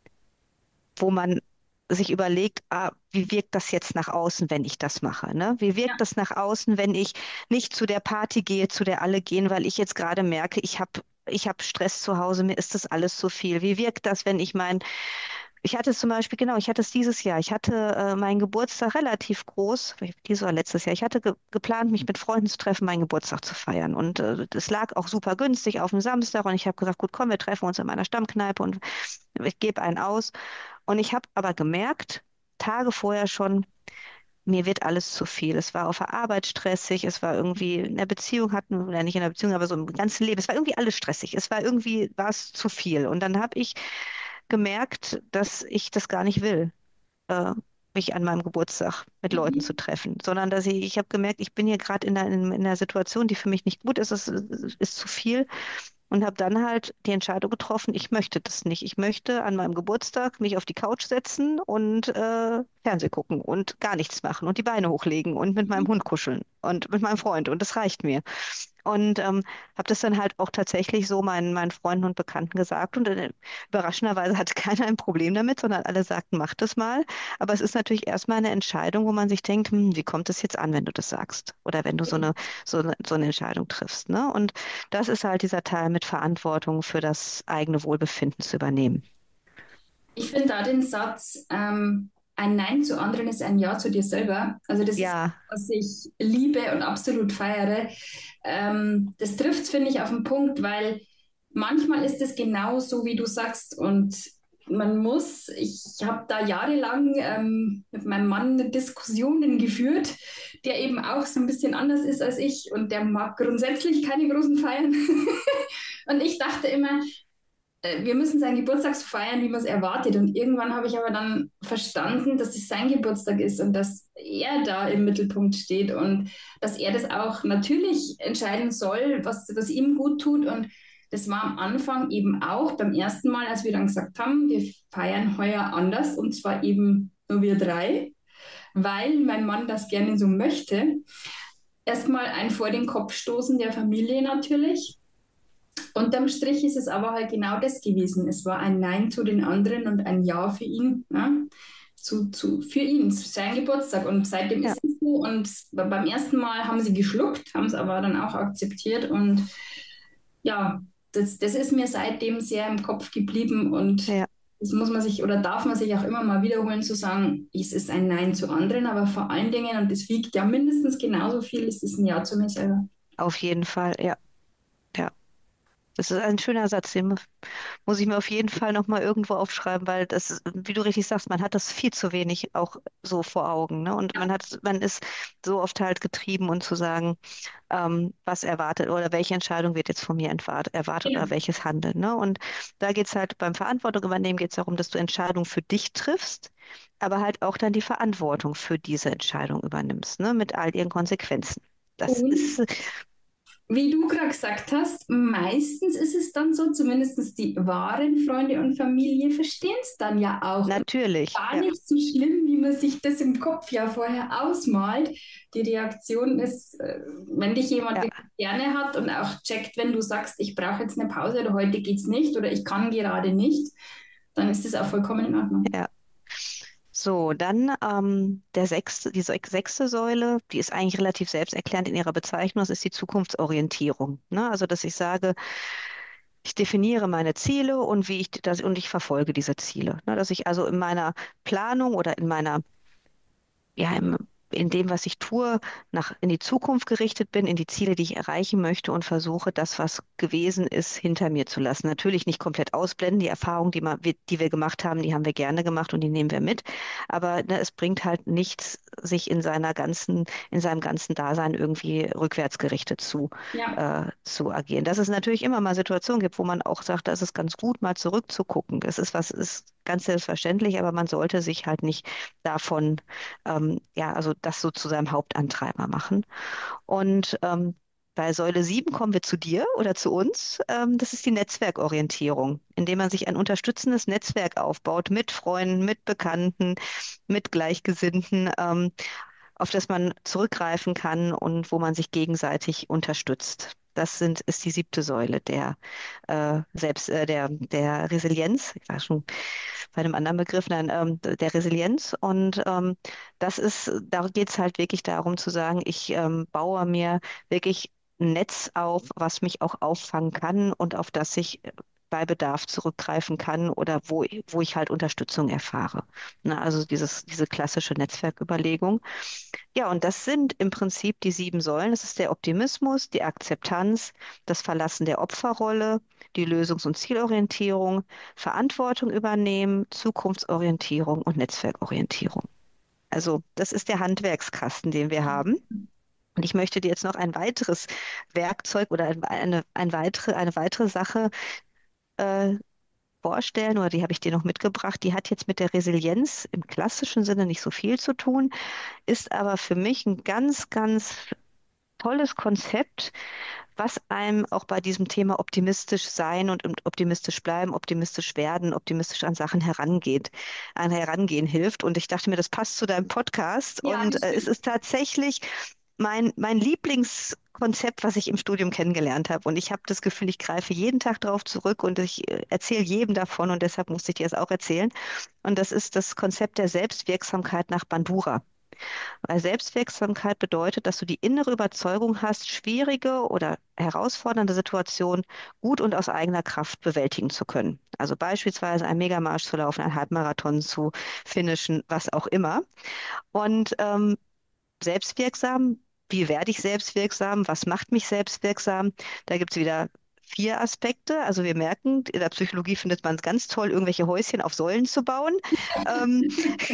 wo man sich überlegt, wie wirkt das jetzt nach außen, wenn ich das mache, ne? Wie wirkt Ja. das nach außen, wenn ich nicht zu der Party gehe, zu der alle gehen, weil ich jetzt gerade merke, ich hab Stress zu Hause, mir ist das alles zu viel. Wie wirkt das, wenn ich hatte es zum Beispiel, genau, ich hatte es dieses Jahr. Ich hatte meinen Geburtstag relativ groß, dieses oder letztes Jahr. Ich hatte geplant, mich mit Freunden zu treffen, meinen Geburtstag zu feiern. Und es lag auch super günstig auf dem Samstag. Und ich habe gesagt, gut, komm, wir treffen uns in meiner Stammkneipe und ich gebe einen aus. Und ich habe aber gemerkt, Tage vorher schon, mir wird alles zu viel. Es war auf der Arbeit stressig, es war irgendwie in der Beziehung hatten, oder nicht in der Beziehung, aber so im ganzen Leben. Es war irgendwie alles stressig. War es zu viel. Und dann habe ich gemerkt, dass ich das gar nicht will, äh, mich an meinem Geburtstag mit Leuten zu Mhm. treffen, sondern ich habe gemerkt, ich bin hier gerade in einer Situation, die für mich nicht gut ist, es ist zu viel. Und habe dann halt die Entscheidung getroffen, ich möchte das nicht. Ich möchte an meinem Geburtstag mich auf die Couch setzen und Fernseh gucken und gar nichts machen und die Beine hochlegen und mit meinem Mhm. Hund kuscheln und mit meinem Freund. Und das reicht mir. Und habe das dann halt auch tatsächlich so meinen Freunden und Bekannten gesagt. Und überraschenderweise hatte keiner ein Problem damit, sondern alle sagten, mach das mal. Aber es ist natürlich erstmal eine Entscheidung, wo man sich denkt, wie kommt es jetzt an, wenn du das sagst? Oder wenn du so eine Entscheidung triffst, ne? Und das ist halt dieser Teil mit Verantwortung für das eigene Wohlbefinden zu übernehmen. Ich finde da den Satz, ein Nein zu anderen ist ein Ja zu dir selber. Also das ist, Ja, was ich liebe und absolut feiere. Das trifft, finde ich, auf den Punkt, weil manchmal ist es genau so, wie du sagst. Und ich habe da jahrelang mit meinem Mann Diskussionen geführt, der eben auch so ein bisschen anders ist als ich und der mag grundsätzlich keine großen Feiern. Und ich dachte immer, wir müssen seinen Geburtstag so feiern, wie man es erwartet. Und irgendwann habe ich aber dann verstanden, dass es sein Geburtstag ist und dass er da im Mittelpunkt steht und dass er das auch natürlich entscheiden soll, was ihm gut tut. Und das war am Anfang eben auch beim ersten Mal, als wir dann gesagt haben, wir feiern heuer anders und zwar eben nur wir drei, weil mein Mann das gerne so möchte. Erstmal ein vor den Kopf stoßen der Familie natürlich. Unterm Strich ist es aber halt genau das gewesen. Es war ein Nein zu den anderen und ein Ja für ihn, ne? Für ihn, zu seinem Geburtstag. Und seitdem ja. ist es so. Und beim ersten Mal haben sie geschluckt, haben es aber dann auch akzeptiert. Und ja, das ist mir seitdem sehr im Kopf geblieben. Und Ja. das muss man sich oder darf man sich auch immer mal wiederholen, zu sagen, es ist ein Nein zu anderen, aber vor allen Dingen, und das wiegt ja mindestens genauso viel, ist es ein Ja zu mir selber. Auf jeden Fall, ja. Ja. Das ist ein schöner Satz, den muss ich mir auf jeden Fall nochmal irgendwo aufschreiben, weil das, wie du richtig sagst, man hat das viel zu wenig auch so vor Augen, ne? Und man ist so oft halt getrieben und zu sagen, was erwartet oder welche Entscheidung wird jetzt von mir erwartet oder Genau. welches Handeln, ne? Und da geht es halt beim Verantwortung übernehmen, geht es darum, dass du Entscheidungen für dich triffst, aber halt auch dann die Verantwortung für diese Entscheidung übernimmst, ne? Mit all ihren Konsequenzen. Das Und ist wie du gerade gesagt hast, meistens ist es dann so, zumindest die wahren Freunde und Familie verstehen es dann ja auch. Und natürlich, gar ja, nicht so schlimm, wie man sich das im Kopf ja vorher ausmalt. Die Reaktion ist, wenn dich jemand ja, wirklich gerne hat und auch checkt, wenn du sagst, ich brauche jetzt eine Pause oder heute geht's nicht oder ich kann gerade nicht, dann ist das auch vollkommen in Ordnung. ja. So, dann die sechste Säule, die ist eigentlich relativ selbsterklärend in ihrer Bezeichnung, das ist die Zukunftsorientierung. Ne? Also, dass ich sage, ich definiere meine Ziele und und ich verfolge diese Ziele. Ne? Dass ich also in meiner Planung oder in dem, was ich tue, in die Zukunft gerichtet bin, in die Ziele, die ich erreichen möchte und versuche, das, was gewesen ist, hinter mir zu lassen. Natürlich nicht komplett ausblenden. Die Erfahrungen, die wir gemacht haben, die haben wir gerne gemacht und die nehmen wir mit. Aber ne, es bringt halt nichts, sich in seinem ganzen Dasein irgendwie rückwärts gerichtet Ja, zu agieren. Dass es natürlich immer mal Situationen gibt, wo man auch sagt, da ist es ganz gut, mal zurückzugucken. Ist ganz selbstverständlich, aber man sollte sich halt nicht davon ja, also das so zu seinem Hauptantreiber machen. Und bei Säule 7 kommen wir zu dir oder zu uns. Das ist die Netzwerkorientierung, indem man sich ein unterstützendes Netzwerk aufbaut mit Freunden, mit Bekannten, mit Gleichgesinnten, auf das man zurückgreifen kann und wo man sich gegenseitig unterstützt. Ist die siebte Säule der Resilienz. Ich war schon bei einem anderen Begriff, nein, der Resilienz. Und da geht es halt wirklich darum zu sagen, ich baue mir wirklich ein Netz auf, was mich auch auffangen kann und auf das ich bei Bedarf zurückgreifen kann oder wo ich halt Unterstützung erfahre. Na, also diese klassische Netzwerküberlegung. Ja, und das sind im Prinzip die sieben Säulen. Das ist der Optimismus, die Akzeptanz, das Verlassen der Opferrolle, die Lösungs- und Zielorientierung, Verantwortung übernehmen, Zukunftsorientierung und Netzwerkorientierung. Also das ist der Handwerkskasten, den wir haben. Und ich möchte dir jetzt noch ein weiteres Werkzeug oder eine weitere Sache äh, vorstellen, oder die habe ich dir noch mitgebracht. Die hat jetzt mit der Resilienz im klassischen Sinne nicht so viel zu tun, ist aber für mich ein ganz, ganz tolles Konzept, was einem auch bei diesem Thema optimistisch sein und optimistisch bleiben, optimistisch werden, optimistisch an Sachen herangehen hilft. Und ich dachte mir, das passt zu deinem Podcast. ja, Und das es stimmt. ist tatsächlich mein Lieblingskonzept Konzept, was ich im Studium kennengelernt habe. Und ich habe das Gefühl, ich greife jeden Tag darauf zurück und ich erzähle jedem davon und deshalb musste ich dir das auch erzählen. Und das ist das Konzept der Selbstwirksamkeit nach Bandura. Weil Selbstwirksamkeit bedeutet, dass du die innere Überzeugung hast, schwierige oder herausfordernde Situationen gut und aus eigener Kraft bewältigen zu können. Also beispielsweise einen Megamarsch zu laufen, einen Halbmarathon zu finishen, was auch immer. Und selbstwirksam, wie werde ich selbstwirksam? Was macht mich selbstwirksam? Da gibt es wieder 4 Aspekte. Also wir merken, in der Psychologie findet man es ganz toll, irgendwelche Häuschen auf Säulen zu bauen. Ähm,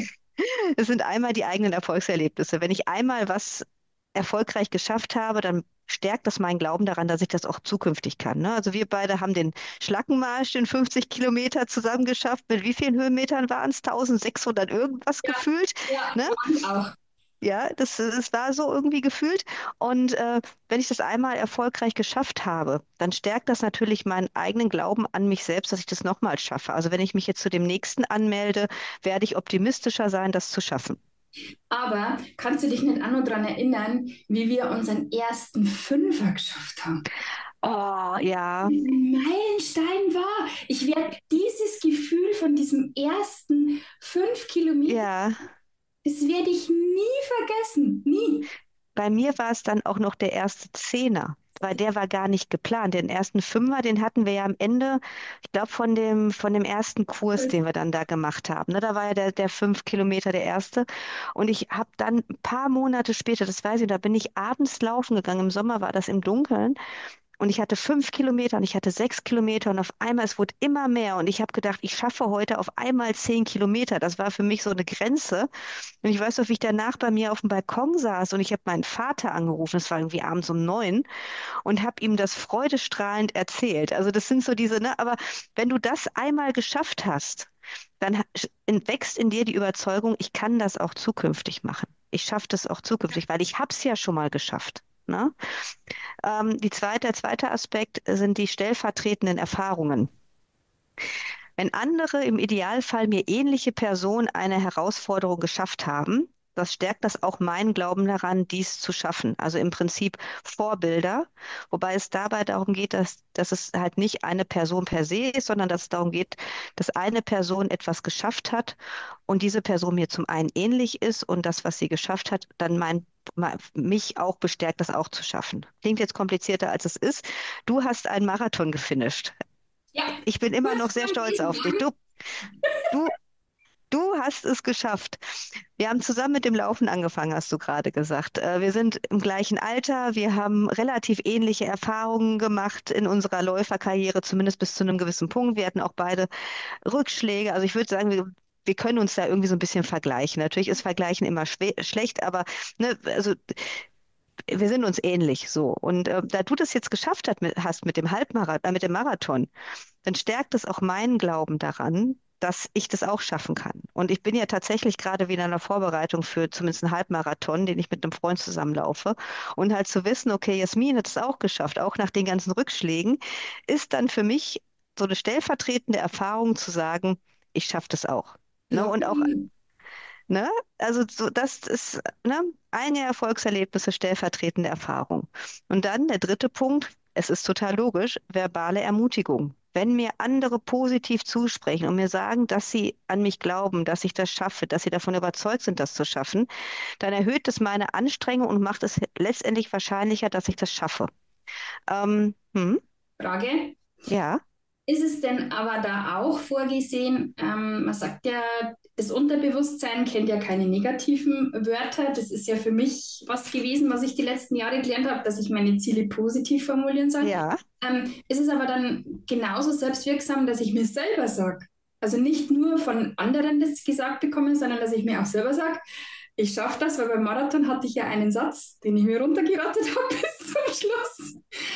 Es sind einmal die eigenen Erfolgserlebnisse. Wenn ich einmal was erfolgreich geschafft habe, dann stärkt das meinen Glauben daran, dass ich das auch zukünftig kann. Ne? Also wir beide haben den Schlackenmarsch, den 50 Kilometer zusammen geschafft. Mit wie vielen Höhenmetern waren es? 1600 irgendwas Ja, gefühlt. ja, Ne? und auch. Ja, das war so irgendwie gefühlt. Und wenn ich das einmal erfolgreich geschafft habe, dann stärkt das natürlich meinen eigenen Glauben an mich selbst, dass ich das nochmals schaffe. Also wenn ich mich jetzt zu dem nächsten anmelde, werde ich optimistischer sein, das zu schaffen. Aber kannst du dich nicht auch noch daran erinnern, wie wir unseren ersten Fünfer geschafft haben? Oh, ja, Ein Meilenstein war. Ich werde dieses Gefühl von diesem ersten 5 Kilometer, ja. das werde ich nie vergessen. Nie. Bei mir war es dann auch noch der erste Zehner, weil der war gar nicht geplant. Den ersten Fünfer, den hatten wir ja am Ende, ich glaube, von dem ersten Kurs, den wir dann da gemacht haben. Ne, da war ja der 5 Kilometer der erste. Und ich habe dann ein paar Monate später, das weiß ich, da bin ich abends laufen gegangen. Im Sommer war das im Dunkeln. Und ich hatte 5 Kilometer und ich hatte 6 Kilometer und auf einmal, es wurde immer mehr. Und ich habe gedacht, ich schaffe heute auf einmal 10 Kilometer. Das war für mich so eine Grenze. Und ich weiß noch, wie ich danach bei mir auf dem Balkon saß und ich habe meinen Vater angerufen, es war irgendwie abends um 9 und habe ihm das freudestrahlend erzählt. Also das sind so diese, ne, aber wenn du das einmal geschafft hast, dann wächst in dir die Überzeugung, ich kann das auch zukünftig machen. Ich schaffe das auch zukünftig, weil ich habe es ja schon mal geschafft. Ne? Der zweite Aspekt sind die stellvertretenden Erfahrungen. Wenn andere im Idealfall mir ähnliche Personen eine Herausforderung geschafft haben, das stärkt das auch meinen Glauben daran, dies zu schaffen. Also im Prinzip Vorbilder, wobei es dabei darum geht, dass es halt nicht eine Person per se ist, sondern dass es darum geht, dass eine Person etwas geschafft hat und diese Person mir zum einen ähnlich ist und das, was sie geschafft hat, dann mich auch bestärkt, das auch zu schaffen. Klingt jetzt komplizierter, als es ist. Du hast einen Marathon gefinisht. Ja, Ich bin immer noch kurz sehr vor stolz dem auf dich. Wagen. Du, du hast es geschafft. Wir haben zusammen mit dem Laufen angefangen, hast du gerade gesagt. Wir sind im gleichen Alter. Wir haben relativ ähnliche Erfahrungen gemacht in unserer Läuferkarriere, zumindest bis zu einem gewissen Punkt. Wir hatten auch beide Rückschläge. Also ich würde sagen, wir können uns da irgendwie so ein bisschen vergleichen. Natürlich ist Vergleichen immer schlecht, aber ne, also wir sind uns ähnlich so. Und da du das jetzt geschafft hast mit dem mit dem Marathon, dann stärkt es auch meinen Glauben daran, dass ich das auch schaffen kann. Und ich bin ja tatsächlich gerade wieder in der Vorbereitung für zumindest einen Halbmarathon, den ich mit einem Freund zusammenlaufe. Und halt zu wissen, okay, Jasmin hat es auch geschafft, auch nach den ganzen Rückschlägen, ist dann für mich so eine stellvertretende Erfahrung zu sagen, ich schaffe das auch. Ne? Und auch Locken. Ne? Also so, das ist ne, eine Erfolgserlebnisse, stellvertretende Erfahrung. Und dann der dritte Punkt, es ist total logisch, verbale Ermutigung. Wenn mir andere positiv zusprechen und mir sagen, dass sie an mich glauben, dass ich das schaffe, dass sie davon überzeugt sind, das zu schaffen, dann erhöht es meine Anstrengung und macht es letztendlich wahrscheinlicher, dass ich das schaffe. Hm, Frage. ja, Ist es denn aber da auch vorgesehen, man sagt ja, das Unterbewusstsein kennt ja keine negativen Wörter. Das ist ja für mich was gewesen, was ich die letzten Jahre gelernt habe, dass ich meine Ziele positiv formulieren soll. ja, Ist es aber dann genauso selbstwirksam, dass ich mir selber sage, also nicht nur von anderen das gesagt bekomme, sondern dass ich mir auch selber sage, ich schaffe das, weil beim Marathon hatte ich ja einen Satz, den ich mir runtergerattert habe bis zum Schluss.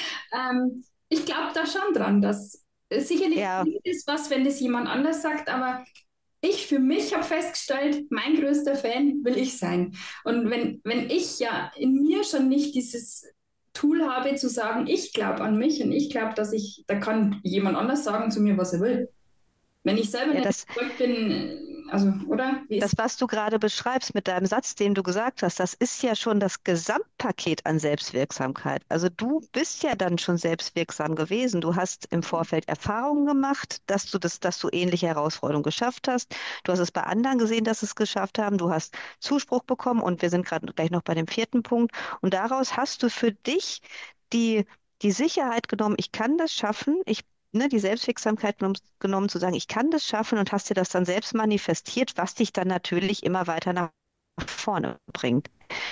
Ich glaube da schon dran, dass sicherlich ja. ist was, wenn das jemand anders sagt, aber ich für mich habe festgestellt, mein größter Fan will ich sein. Und wenn ich ja in mir schon nicht dieses Tool habe zu sagen, ich glaube an mich und ich glaube, dass da kann jemand anders sagen zu mir, was er will. Wenn ich selber Ja, nicht das, überzeugt bin, Also, oder? Wie Das, ist was du gerade beschreibst mit deinem Satz, den du gesagt hast, das ist ja schon das Gesamtpaket an Selbstwirksamkeit. Also du bist ja dann schon selbstwirksam gewesen. Du hast im Vorfeld Erfahrungen gemacht, dass du ähnliche Herausforderungen geschafft hast. Du hast es bei anderen gesehen, dass sie es geschafft haben. Du hast Zuspruch bekommen und wir sind gerade gleich noch bei dem vierten Punkt. Und daraus hast du für dich die, die Sicherheit genommen, ich kann das schaffen. Die Selbstwirksamkeit genommen, zu sagen, ich kann das schaffen und hast dir das dann selbst manifestiert, was dich dann natürlich immer weiter nach vorne bringt.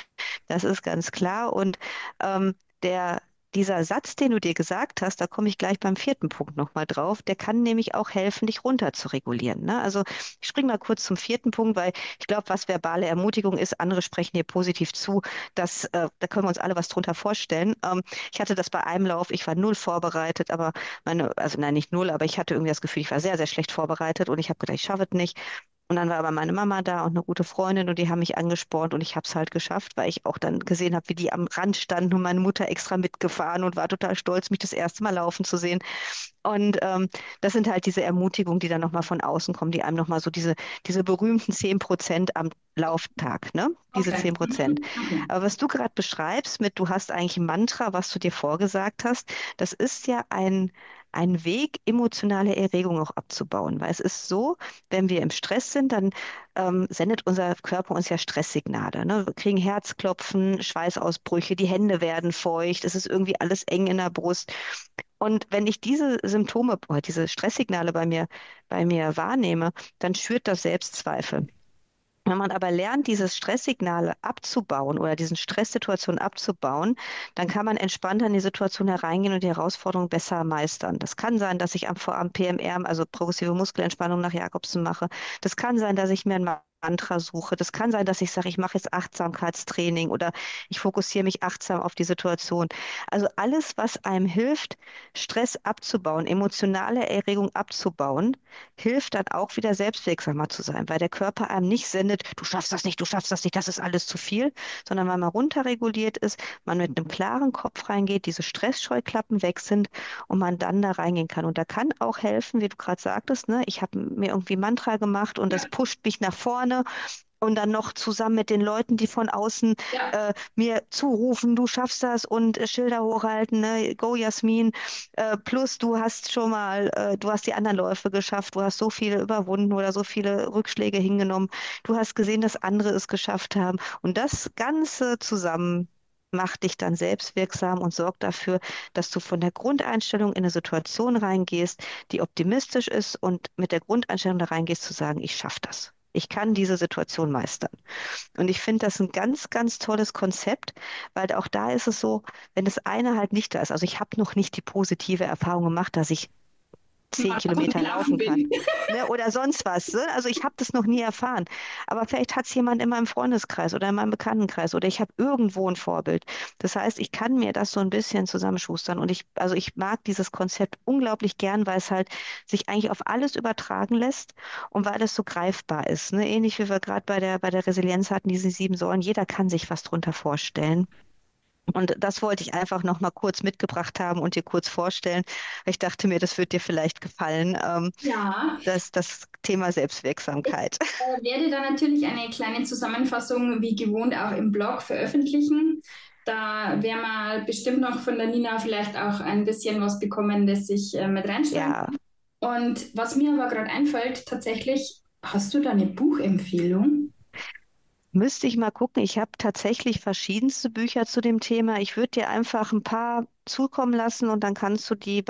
Das ist ganz klar. Und ähm, der, dieser Satz, den du dir gesagt hast, da komme ich gleich beim vierten Punkt nochmal drauf, der kann nämlich auch helfen, dich runter zu regulieren. Ne? Also ich springe mal kurz zum vierten Punkt, weil ich glaube, was verbale Ermutigung ist, andere sprechen dir positiv zu, da können wir uns alle was drunter vorstellen. Ich hatte das bei einem Lauf, ich war null vorbereitet, aber also nein, nicht null, aber ich hatte irgendwie das Gefühl, ich war sehr, sehr schlecht vorbereitet und ich habe gedacht, ich schaffe es nicht. Und dann war aber meine Mama da und eine gute Freundin und die haben mich angespornt und ich habe es halt geschafft, weil ich auch dann gesehen habe, wie die am Rand standen und meine Mutter extra mitgefahren und war total stolz, mich das erste Mal laufen zu sehen. Und das sind halt diese Ermutigungen, die dann nochmal von außen kommen, die einem nochmal so diese berühmten 10% am Lauftag, ne? Diese okay. 10%. Okay. Aber was du gerade beschreibst mit, du hast eigentlich ein Mantra, was du dir vorgesagt hast, das ist ja ein Weg, emotionale Erregung auch abzubauen. Weil es ist so, wenn wir im Stress sind, dann sendet unser Körper uns ja Stresssignale. Ne? Wir kriegen Herzklopfen, Schweißausbrüche, die Hände werden feucht, es ist irgendwie alles eng in der Brust. Und wenn ich diese Symptome, oder diese Stresssignale bei mir wahrnehme, dann schürt das Selbstzweifel. Wenn man aber lernt, dieses Stresssignal abzubauen oder diesen Stresssituationen abzubauen, dann kann man entspannter in die Situation hereingehen und die Herausforderung besser meistern. Das kann sein, dass ich am PMR, also progressive Muskelentspannung nach Jakobsen mache. Das kann sein, dass ich mir ein Mantra suche. Das kann sein, dass ich sage, ich mache jetzt Achtsamkeitstraining oder ich fokussiere mich achtsam auf die Situation. Also alles, was einem hilft, Stress abzubauen, emotionale Erregung abzubauen, hilft dann auch wieder selbstwirksamer zu sein, weil der Körper einem nicht sendet, du schaffst das nicht, das ist alles zu viel, sondern weil man runterreguliert ist, man mit einem klaren Kopf reingeht, diese Stressscheuklappen weg sind und man dann da reingehen kann. Und da kann auch helfen, wie du gerade sagtest, ne, ich habe mir irgendwie Mantra gemacht und das Ja, pusht mich nach vorne und dann noch zusammen mit den Leuten, die von außen ja, mir zurufen, du schaffst das und Schilder hochhalten, ne? Go Jasmin. Plus du hast die anderen Läufe geschafft, du hast so viele überwunden oder so viele Rückschläge hingenommen. Du hast gesehen, dass andere es geschafft haben. Und das Ganze zusammen macht dich dann selbstwirksam und sorgt dafür, dass du von der Grundeinstellung in eine Situation reingehst, die optimistisch ist und mit der Grundeinstellung da reingehst, zu sagen, ich schaffe das. Ich kann diese Situation meistern. Und ich finde das ein ganz, ganz tolles Konzept, weil auch da ist es so, wenn das eine halt nicht da ist. Also ich habe noch nicht die positive Erfahrung gemacht, dass ich 10 Kilometer gelaufen laufen kann. bin. Ne, oder sonst was. Ne? Also ich habe das noch nie erfahren. Aber vielleicht hat es jemand in meinem Freundeskreis oder in meinem Bekanntenkreis oder ich habe irgendwo ein Vorbild. Das heißt, ich kann mir das so ein bisschen zusammenschustern. Und also ich mag dieses Konzept unglaublich gern, weil es halt sich eigentlich auf alles übertragen lässt und weil es so greifbar ist. Ne? Ähnlich wie wir gerade bei der Resilienz hatten, diese 7 Säulen. Jeder kann sich was drunter vorstellen. Und das wollte ich einfach noch mal kurz mitgebracht haben und dir kurz vorstellen. Ich dachte mir, das wird dir vielleicht gefallen, Ja, das Thema ich Selbstwirksamkeit. werde da natürlich eine kleine Zusammenfassung wie gewohnt auch im Blog veröffentlichen. Da werden wir bestimmt noch von der Nina vielleicht auch ein bisschen was bekommen, das ich mit reinschreiben. Ja, Und was mir aber gerade einfällt, tatsächlich, hast du da eine Buchempfehlung? müsste ich mal gucken. Ich habe tatsächlich verschiedenste Bücher zu dem Thema. Ich würde dir einfach ein paar zukommen lassen und dann kannst du die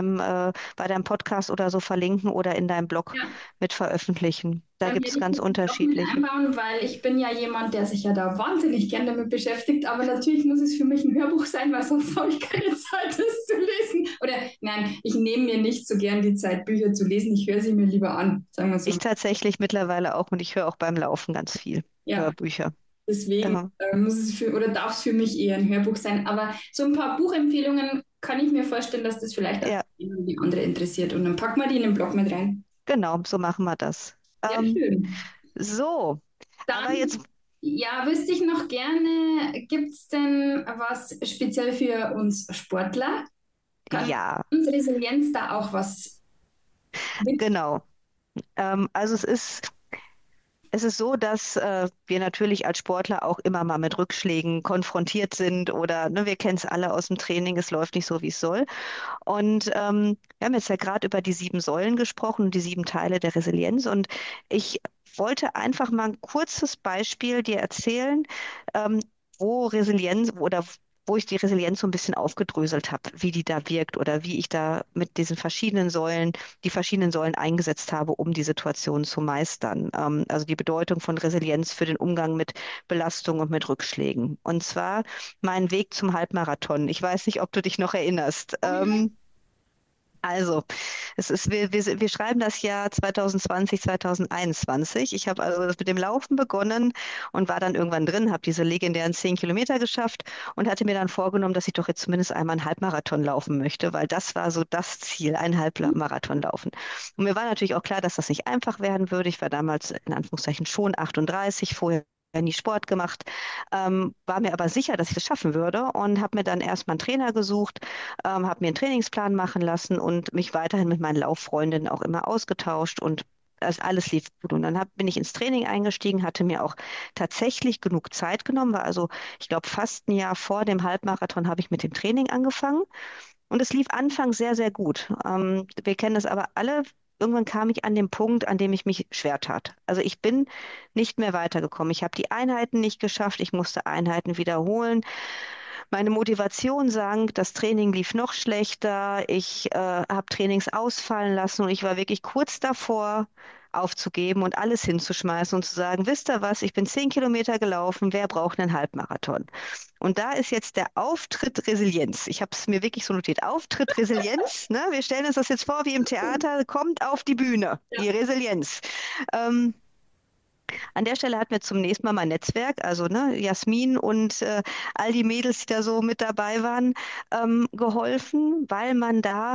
bei deinem Podcast oder so verlinken oder in deinem Blog Ja. mit veröffentlichen. Da Da gibt werde es ich ganz das auch mit unterschiedliche. einbauen, weil ich bin ja jemand, der sich ja da wahnsinnig gern damit beschäftigt. Aber natürlich muss es für mich ein Hörbuch sein, weil sonst habe ich keine Zeit, das zu lesen. Oder nein, ich nehme mir nicht so gern die Zeit, Bücher zu lesen. Ich höre sie mir lieber an, sagen wir so. Ich tatsächlich mittlerweile auch und ich höre auch beim Laufen ganz viel Ja, Hörbücher. deswegen Ja. muss es für oder darf es für mich eher ein Hörbuch sein. Aber so ein paar Buchempfehlungen kann ich mir vorstellen, dass das vielleicht auch Ja, die eine oder die andere interessiert. Und dann packen wir die in den Blog mit rein. genau, so machen wir das. Sehr schön. So, aber jetzt, Dann, ja, wüsste ich noch gerne, gibt es denn was speziell für uns Sportler? Kann ja, uns Resilienz da auch was mit? genau. Also es ist. Es ist so, dass wir natürlich als Sportler auch immer mal mit Rückschlägen konfrontiert sind oder ne, wir kennen es alle aus dem Training, es läuft nicht so, wie es soll. Und wir haben jetzt ja gerade über die 7 Säulen gesprochen, die 7 Teile der Resilienz. Und ich wollte einfach mal ein kurzes Beispiel dir erzählen, ähm, wo Resilienz oder wo ich die Resilienz so ein bisschen aufgedröselt habe, wie die da wirkt oder wie ich da mit diesen verschiedenen Säulen, die verschiedenen Säulen eingesetzt habe, um die Situation zu meistern. Also die Bedeutung von Resilienz für den Umgang mit Belastung und mit Rückschlägen. Und zwar mein Weg zum Halbmarathon. Ich weiß nicht, ob du dich noch erinnerst. Oh ja. Also, wir schreiben das Jahr 2020, 2021. Ich habe also das mit dem Laufen begonnen und war dann irgendwann drin, habe diese legendären 10 Kilometer geschafft und hatte mir dann vorgenommen, dass ich doch jetzt zumindest einmal einen Halbmarathon laufen möchte, weil das war so das Ziel, einen Halbmarathon laufen. Und mir war natürlich auch klar, dass das nicht einfach werden würde. Ich war damals in Anführungszeichen schon 38, vorher nie Sport gemacht, war mir aber sicher, dass ich das schaffen würde und habe mir dann erstmal einen Trainer gesucht, habe mir einen Trainingsplan machen lassen und mich weiterhin mit meinen Lauffreundinnen auch immer ausgetauscht und alles lief gut. Und dann bin ich ins Training eingestiegen, hatte mir auch tatsächlich genug Zeit genommen, war also, ich glaube, fast ein Jahr vor dem Halbmarathon habe ich mit dem Training angefangen. Und es lief anfangs sehr, sehr gut. Wir kennen das aber alle. Irgendwann kam ich an den Punkt, an dem ich mich schwer tat. Also ich bin nicht mehr weitergekommen. Ich habe die Einheiten nicht geschafft. Ich musste Einheiten wiederholen. Meine Motivation sank, das Training lief noch schlechter, ich habe Trainings ausfallen lassen und ich war wirklich kurz davor, aufzugeben und alles hinzuschmeißen und zu sagen, wisst ihr was, ich bin 10 Kilometer gelaufen, wer braucht einen Halbmarathon? Und da ist jetzt der Auftritt Resilienz. Ich habe es mir wirklich so notiert, Auftritt Resilienz. Ne? Wir stellen uns das jetzt vor wie im Theater, kommt auf die Bühne, die Ja. Resilienz. Ähm, an der Stelle hat mir zunächst mal mein Netzwerk, also ne, Jasmin und all die Mädels, die da so mit dabei waren, geholfen, weil man da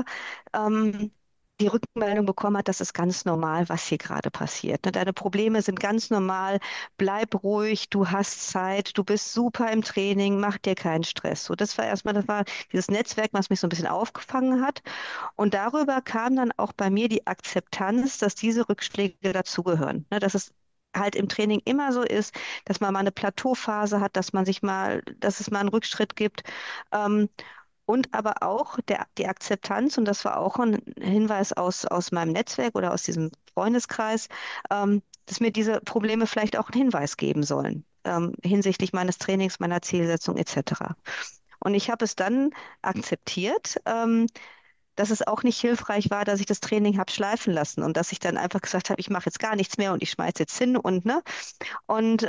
die Rückmeldung bekommen hat, das ist ganz normal, was hier gerade passiert. Ne? Deine Probleme sind ganz normal, bleib ruhig, du hast Zeit, du bist super im Training, mach dir keinen Stress. So, das war dieses Netzwerk, was mich so ein bisschen aufgefangen hat. Und darüber kam dann auch bei mir die Akzeptanz, dass diese Rückschläge dazugehören. Ne, dass es halt im Training immer so ist, dass man mal eine Plateauphase hat, dass es mal einen Rückschritt gibt. Ähm, und aber auch die Akzeptanz, und das war auch ein Hinweis aus meinem Netzwerk oder aus diesem Freundeskreis, dass mir diese Probleme vielleicht auch einen Hinweis geben sollen, hinsichtlich meines Trainings, meiner Zielsetzung etc. Und ich habe es dann akzeptiert, dass es auch nicht hilfreich war, dass ich das Training habe schleifen lassen und dass ich dann einfach gesagt habe, ich mache jetzt gar nichts mehr und ich schmeiße jetzt hin und ne. Und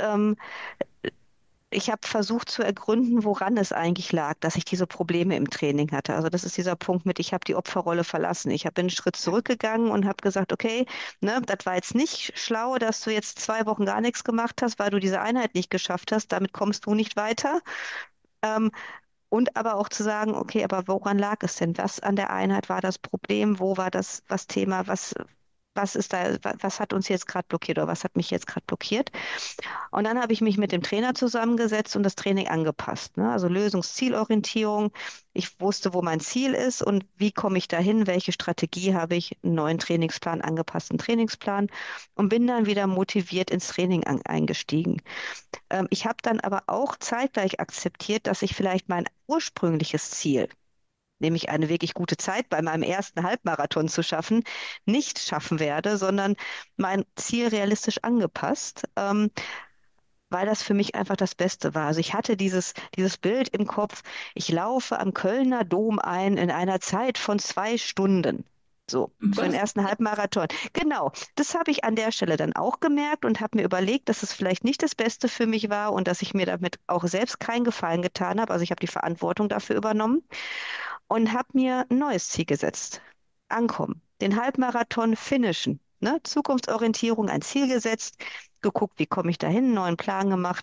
ich habe versucht zu ergründen, woran es eigentlich lag, dass ich diese Probleme im Training hatte. Also das ist dieser Punkt mit, ich habe die Opferrolle verlassen. Ich bin einen Schritt zurückgegangen und habe gesagt, okay, ne, das war jetzt nicht schlau, dass du jetzt 2 Wochen gar nichts gemacht hast, weil du diese Einheit nicht geschafft hast. Damit kommst du nicht weiter. Ähm, und aber auch zu sagen, okay, aber woran lag es denn? Was an der Einheit war das Problem? Wo war das Thema? Was ist da, was hat uns jetzt gerade blockiert oder was hat mich jetzt gerade blockiert? Und dann habe ich mich mit dem Trainer zusammengesetzt und das Training angepasst. Ne? Also Lösungszielorientierung. Ich wusste, wo mein Ziel ist und wie komme ich dahin, welche Strategie habe ich, einen neuen Trainingsplan, angepassten Trainingsplan und bin dann wieder motiviert ins Training eingestiegen. Ich habe dann aber auch zeitgleich akzeptiert, dass ich vielleicht mein ursprüngliches Ziel, nämlich eine wirklich gute Zeit bei meinem ersten Halbmarathon zu schaffen, nicht schaffen werde, sondern mein Ziel realistisch angepasst, weil das für mich einfach das Beste war. Also ich hatte dieses Bild im Kopf, ich laufe am Kölner Dom ein in einer Zeit von 2 Stunden. So, Um für den Gottes ersten Halbmarathon. Genau, das habe ich an der Stelle dann auch gemerkt und habe mir überlegt, dass es vielleicht nicht das Beste für mich war und dass ich mir damit auch selbst keinen Gefallen getan habe. Also ich habe die Verantwortung dafür übernommen und habe mir ein neues Ziel gesetzt. Ankommen, den Halbmarathon finishen, ne? Zukunftsorientierung, ein Ziel gesetzt, geguckt, wie komme ich dahin, einen neuen Plan gemacht.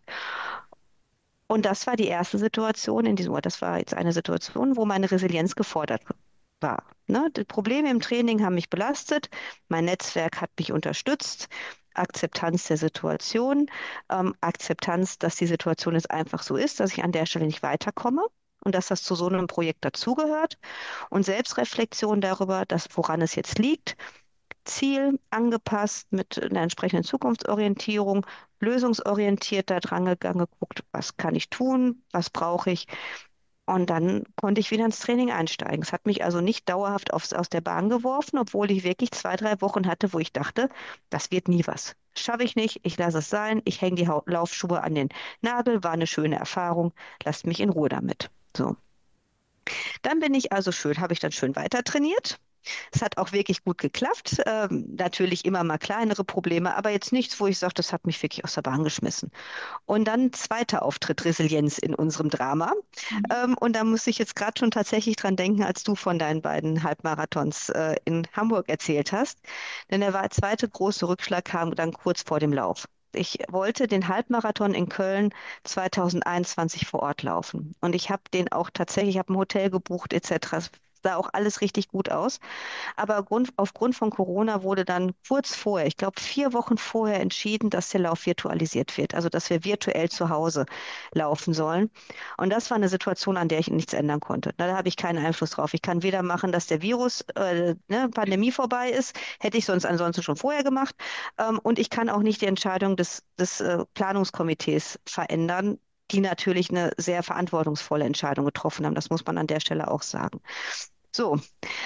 Und das war die erste Situation in diesem Ort. Das war jetzt eine Situation, wo meine Resilienz gefordert war. Ne? Die Probleme im Training haben mich belastet, mein Netzwerk hat mich unterstützt. Akzeptanz der Situation, Akzeptanz, dass die Situation jetzt einfach so ist, dass ich an der Stelle nicht weiterkomme und dass das zu so einem Projekt dazugehört und Selbstreflexion darüber, woran es jetzt liegt, Ziel angepasst, mit einer entsprechenden Zukunftsorientierung, lösungsorientiert da dran gegangen, geguckt, was kann ich tun, was brauche ich. Und dann konnte ich wieder ins Training einsteigen. Es hat mich also nicht dauerhaft aus der Bahn geworfen, obwohl ich wirklich 2, 3 Wochen hatte, wo ich dachte, das wird nie was. Schaffe ich nicht, ich lasse es sein, ich hänge die Laufschuhe an den Nagel, war eine schöne Erfahrung, lasst mich in Ruhe damit. So. Dann bin ich also schön, habe ich dann schön weiter trainiert. Es hat auch wirklich gut geklappt. Natürlich immer mal kleinere Probleme, aber jetzt nichts, wo ich sage, das hat mich wirklich aus der Bahn geschmissen. Und dann zweiter Auftritt Resilienz in unserem Drama. Und da muss ich jetzt gerade schon tatsächlich dran denken, als du von deinen beiden Halbmarathons in Hamburg erzählt hast. Denn der zweite große Rückschlag kam dann kurz vor dem Lauf. Ich wollte den Halbmarathon in Köln 2021 vor Ort laufen. Und ich habe den auch tatsächlich, ich habe ein Hotel gebucht etc. Es sah auch alles richtig gut aus. Aber aufgrund von Corona wurde dann kurz vorher, ich glaube 4 Wochen vorher entschieden, dass der Lauf virtualisiert wird, also dass wir virtuell zu Hause laufen sollen. Und das war eine Situation, an der ich nichts ändern konnte. Da habe ich keinen Einfluss drauf. Ich kann weder machen, dass der Virus, Pandemie vorbei ist, hätte ich sonst ansonsten schon vorher gemacht. Und ich kann auch nicht die Entscheidung des Planungskomitees verändern, die natürlich eine sehr verantwortungsvolle Entscheidung getroffen haben. Das muss man an der Stelle auch sagen. So,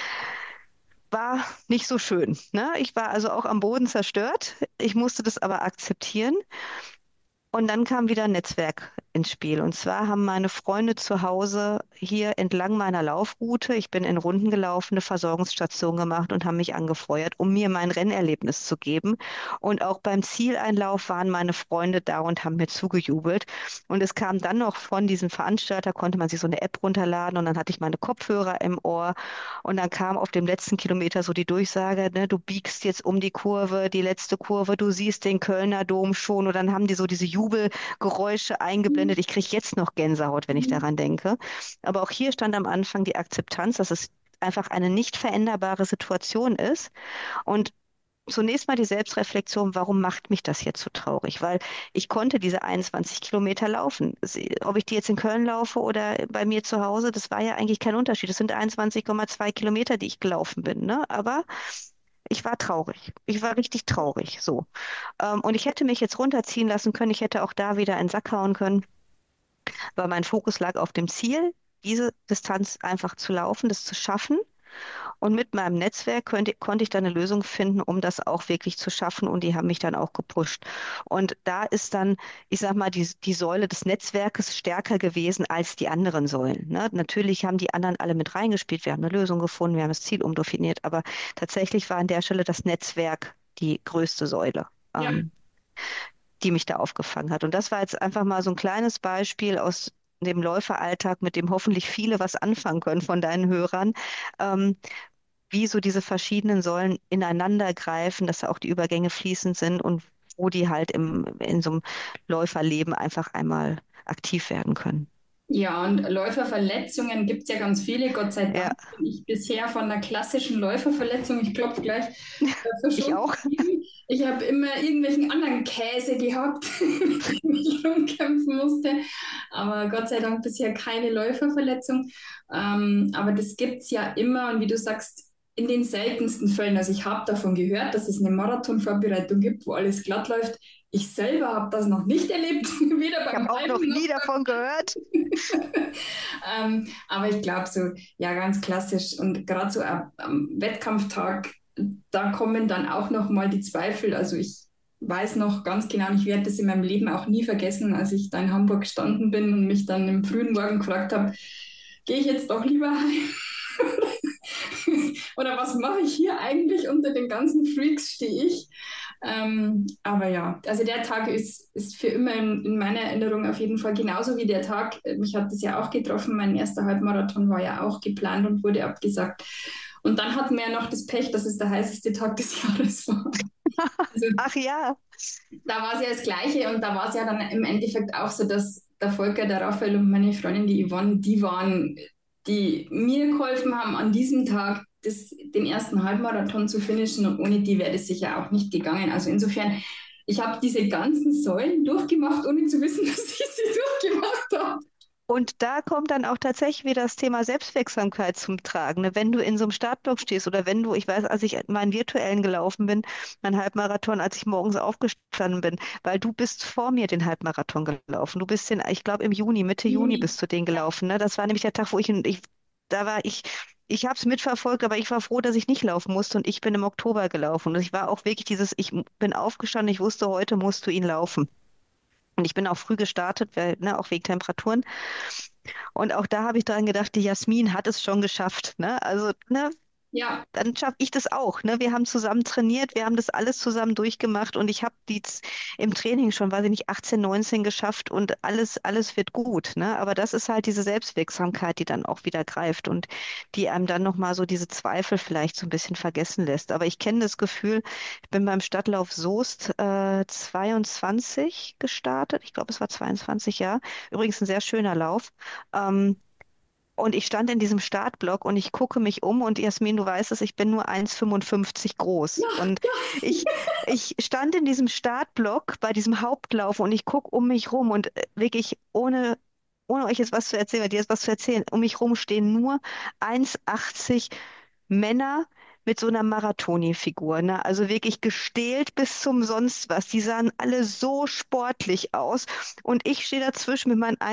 war nicht so schön, ne? Ich war also auch am Boden zerstört. Ich musste das aber akzeptieren. Und dann kam wieder ein Netzwerk ins Spiel. Und zwar haben meine Freunde zu Hause hier entlang meiner Laufroute, ich bin in Runden gelaufen, eine Versorgungsstation gemacht und haben mich angefeuert, um mir mein Rennerlebnis zu geben. Und auch beim Zieleinlauf waren meine Freunde da und haben mir zugejubelt. Und es kam dann noch von diesem Veranstalter, konnte man sich so eine App runterladen und dann hatte ich meine Kopfhörer im Ohr. Und dann kam auf dem letzten Kilometer so die Durchsage, ne, du biegst jetzt um die Kurve, die letzte Kurve, du siehst den Kölner Dom schon. Und dann haben die so diese Jubelgeräusche eingeblendet. Ich kriege jetzt noch Gänsehaut, wenn ich daran denke. Aber auch hier stand am Anfang die Akzeptanz, dass es einfach eine nicht veränderbare Situation ist. Und zunächst mal die Selbstreflexion, warum macht mich das jetzt so traurig? Weil ich konnte diese 21 Kilometer laufen. Ob ich die jetzt in Köln laufe oder bei mir zu Hause, das war ja eigentlich kein Unterschied. Das sind 21,2 Kilometer, die ich gelaufen bin, ne? Aber ich war traurig. Ich war richtig traurig, so. Und ich hätte mich jetzt runterziehen lassen können. Ich hätte auch da wieder in den Sack hauen können, weil mein Fokus lag auf dem Ziel, diese Distanz einfach zu laufen, das zu schaffen. Und mit meinem Netzwerk konnte ich dann eine Lösung finden, um das auch wirklich zu schaffen. Und die haben mich dann auch gepusht. Und da ist dann, ich sag mal, die Säule des Netzwerkes stärker gewesen als die anderen Säulen. Ne? Natürlich haben die anderen alle mit reingespielt. Wir haben eine Lösung gefunden, wir haben das Ziel umdefiniert. Aber tatsächlich war an der Stelle das Netzwerk die größte Säule. Ja. Die mich da aufgefangen hat. Und das war jetzt einfach mal so ein kleines Beispiel aus dem Läuferalltag, mit dem hoffentlich viele was anfangen können von deinen Hörern, ähm, wie so diese verschiedenen Säulen ineinander greifen, dass da auch die Übergänge fließend sind und wo die halt in so einem Läuferleben einfach einmal aktiv werden können. Ja, und Läuferverletzungen gibt es ja ganz viele. Gott sei Ja, Dank bin ich bisher von der klassischen Läuferverletzung, ich klopfe gleich, ich verschont auch. geblieben. Ich habe immer irgendwelchen anderen Käse gehabt, mit dem ich rumkämpfen musste. Aber Gott sei Dank bisher keine Läuferverletzung. Aber das gibt es ja immer. Und wie du sagst, in den seltensten Fällen. Also ich habe davon gehört, dass es eine Marathonvorbereitung gibt, wo alles glatt läuft. Ich selber habe das noch nicht erlebt, weder Ich habe beim auch noch Halben noch nie davon gehört. aber ich glaube so, ja, ganz klassisch. Und gerade so am Wettkampftag, da kommen dann auch noch mal die Zweifel. Also ich weiß noch ganz genau, und ich werde das in meinem Leben auch nie vergessen, als ich da in Hamburg gestanden bin und mich dann im frühen Morgen gefragt habe, gehe ich jetzt doch lieber heim? Oder was mache ich hier eigentlich? Unter den ganzen Freaks stehe ich. Aber ja, also der Tag ist für immer in meiner Erinnerung auf jeden Fall genauso wie der Tag. Mich hat das ja auch getroffen. Mein erster Halbmarathon war ja auch geplant und wurde abgesagt. Und dann hatten wir ja noch das Pech, dass es der heißeste Tag des Jahres war. Also Ach ja, da war es ja das Gleiche und da war es ja dann im Endeffekt auch so, dass der Volker, der Raphael und meine Freundin, die Yvonne, die waren, die mir geholfen haben, an diesem Tag den ersten Halbmarathon zu finishen und ohne die wäre das sicher auch nicht gegangen. Also insofern, ich habe diese ganzen Säulen durchgemacht, ohne zu wissen, dass ich sie durchgemacht habe. Und da kommt dann auch tatsächlich wieder das Thema Selbstwirksamkeit zum Tragen. Ne? Wenn du in so einem Startblock stehst oder wenn du, ich weiß, als ich meinen virtuellen gelaufen bin, meinen Halbmarathon, als ich morgens aufgestanden bin, weil du bist vor mir den Halbmarathon gelaufen. Du bist den, ich glaube im Juni, Mitte Juni Juni. bist du den Ja, gelaufen. Ne? Das war nämlich der Tag, wo da war ich habe es mitverfolgt, aber ich war froh, dass ich nicht laufen musste und ich bin im Oktober gelaufen. Und ich war auch wirklich ich bin aufgestanden, ich wusste, heute musst du ihn laufen. Und ich bin auch früh gestartet, weil, ne, auch wegen Temperaturen. Und auch da habe ich dran gedacht, die Jasmin hat es schon geschafft. Ne? Also, ne, ja, dann schaffe ich das auch. Ne? Wir haben zusammen trainiert, wir haben das alles zusammen durchgemacht und ich habe im Training schon, weiß ich nicht, 18, 19 geschafft und alles wird gut. Ne? Aber das ist halt diese Selbstwirksamkeit, die dann auch wieder greift und die einem dann nochmal so diese Zweifel vielleicht so ein bisschen vergessen lässt. Aber ich kenne das Gefühl, ich bin beim Stadtlauf Soest 22 gestartet. Ich glaube, es war 22, ja. Übrigens ein sehr schöner Lauf. Ähm, und ich stand in diesem Startblock und ich gucke mich um und Jasmin, du weißt es, ich bin nur 1,55 groß. ja, Und ja. ich, ich stand in diesem Startblock bei diesem Hauptlauf und ich gucke um mich rum und wirklich ohne euch jetzt was zu erzählen, dir jetzt was zu erzählen, um mich rum stehen nur 1,80 Männer mit so einer Marathoni-Figur, ne? Also wirklich gestählt bis zum sonst was. Die sahen alle so sportlich aus. Und ich stehe dazwischen mit meinen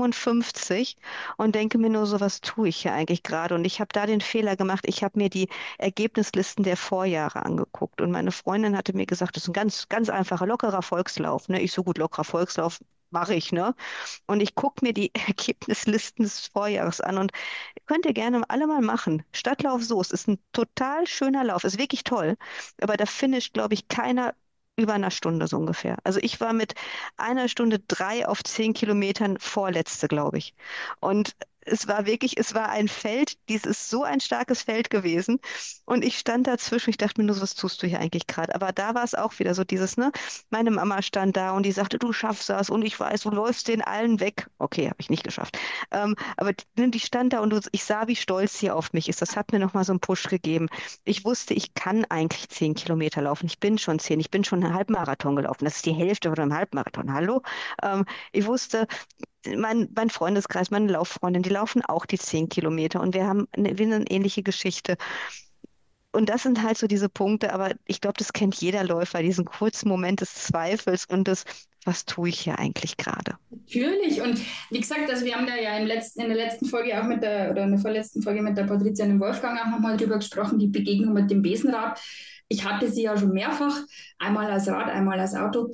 1,55 und denke mir nur so, was tue ich hier eigentlich gerade? Und ich habe da den Fehler gemacht, ich habe mir die Ergebnislisten der Vorjahre angeguckt. Und meine Freundin hatte mir gesagt, das ist ein ganz, ganz einfacher, lockerer Volkslauf. Ne? Ich so gut, lockerer Volkslauf mache ich, ne? Und ich gucke mir die Ergebnislisten des Vorjahres an und könnt ihr gerne alle mal machen. Stadtlauf Soest ist ein total schöner Lauf, ist wirklich toll, aber da finisht, glaube ich, keiner über einer Stunde so ungefähr. Also ich war mit 1 Stunde 3 auf 10 Kilometern Vorletzte, glaube ich. Und es war ein Feld, dies ist so ein starkes Feld gewesen. Und ich stand dazwischen, ich dachte mir nur, so, was tust du hier eigentlich gerade? Aber da war es auch wieder so dieses, ne? Meine Mama stand da und die sagte, du schaffst das und ich weiß, du läufst den allen weg. Okay, habe ich nicht geschafft. Aber die stand da und ich sah, wie stolz sie auf mich ist. Das hat mir nochmal so einen Push gegeben. Ich wusste, ich kann eigentlich 10 Kilometer laufen. Ich bin schon 10, ich bin schon einen Halbmarathon gelaufen. Das ist die Hälfte von einem Halbmarathon. Hallo? Ich wusste, mein Freundeskreis, meine Lauffreundin, die laufen auch die 10 Kilometer und wir haben eine ähnliche Geschichte. Und das sind halt so diese Punkte, aber ich glaube, das kennt jeder Läufer, diesen kurzen Moment des Zweifels und was tue ich hier eigentlich gerade? Natürlich. Und wie gesagt, also wir haben da ja in der letzten Folge auch oder in der vorletzten Folge mit der Patricia und dem Wolfgang auch nochmal drüber gesprochen, die Begegnung mit dem Besenrad. Ich hatte sie ja schon mehrfach, einmal als Rad, einmal als Auto.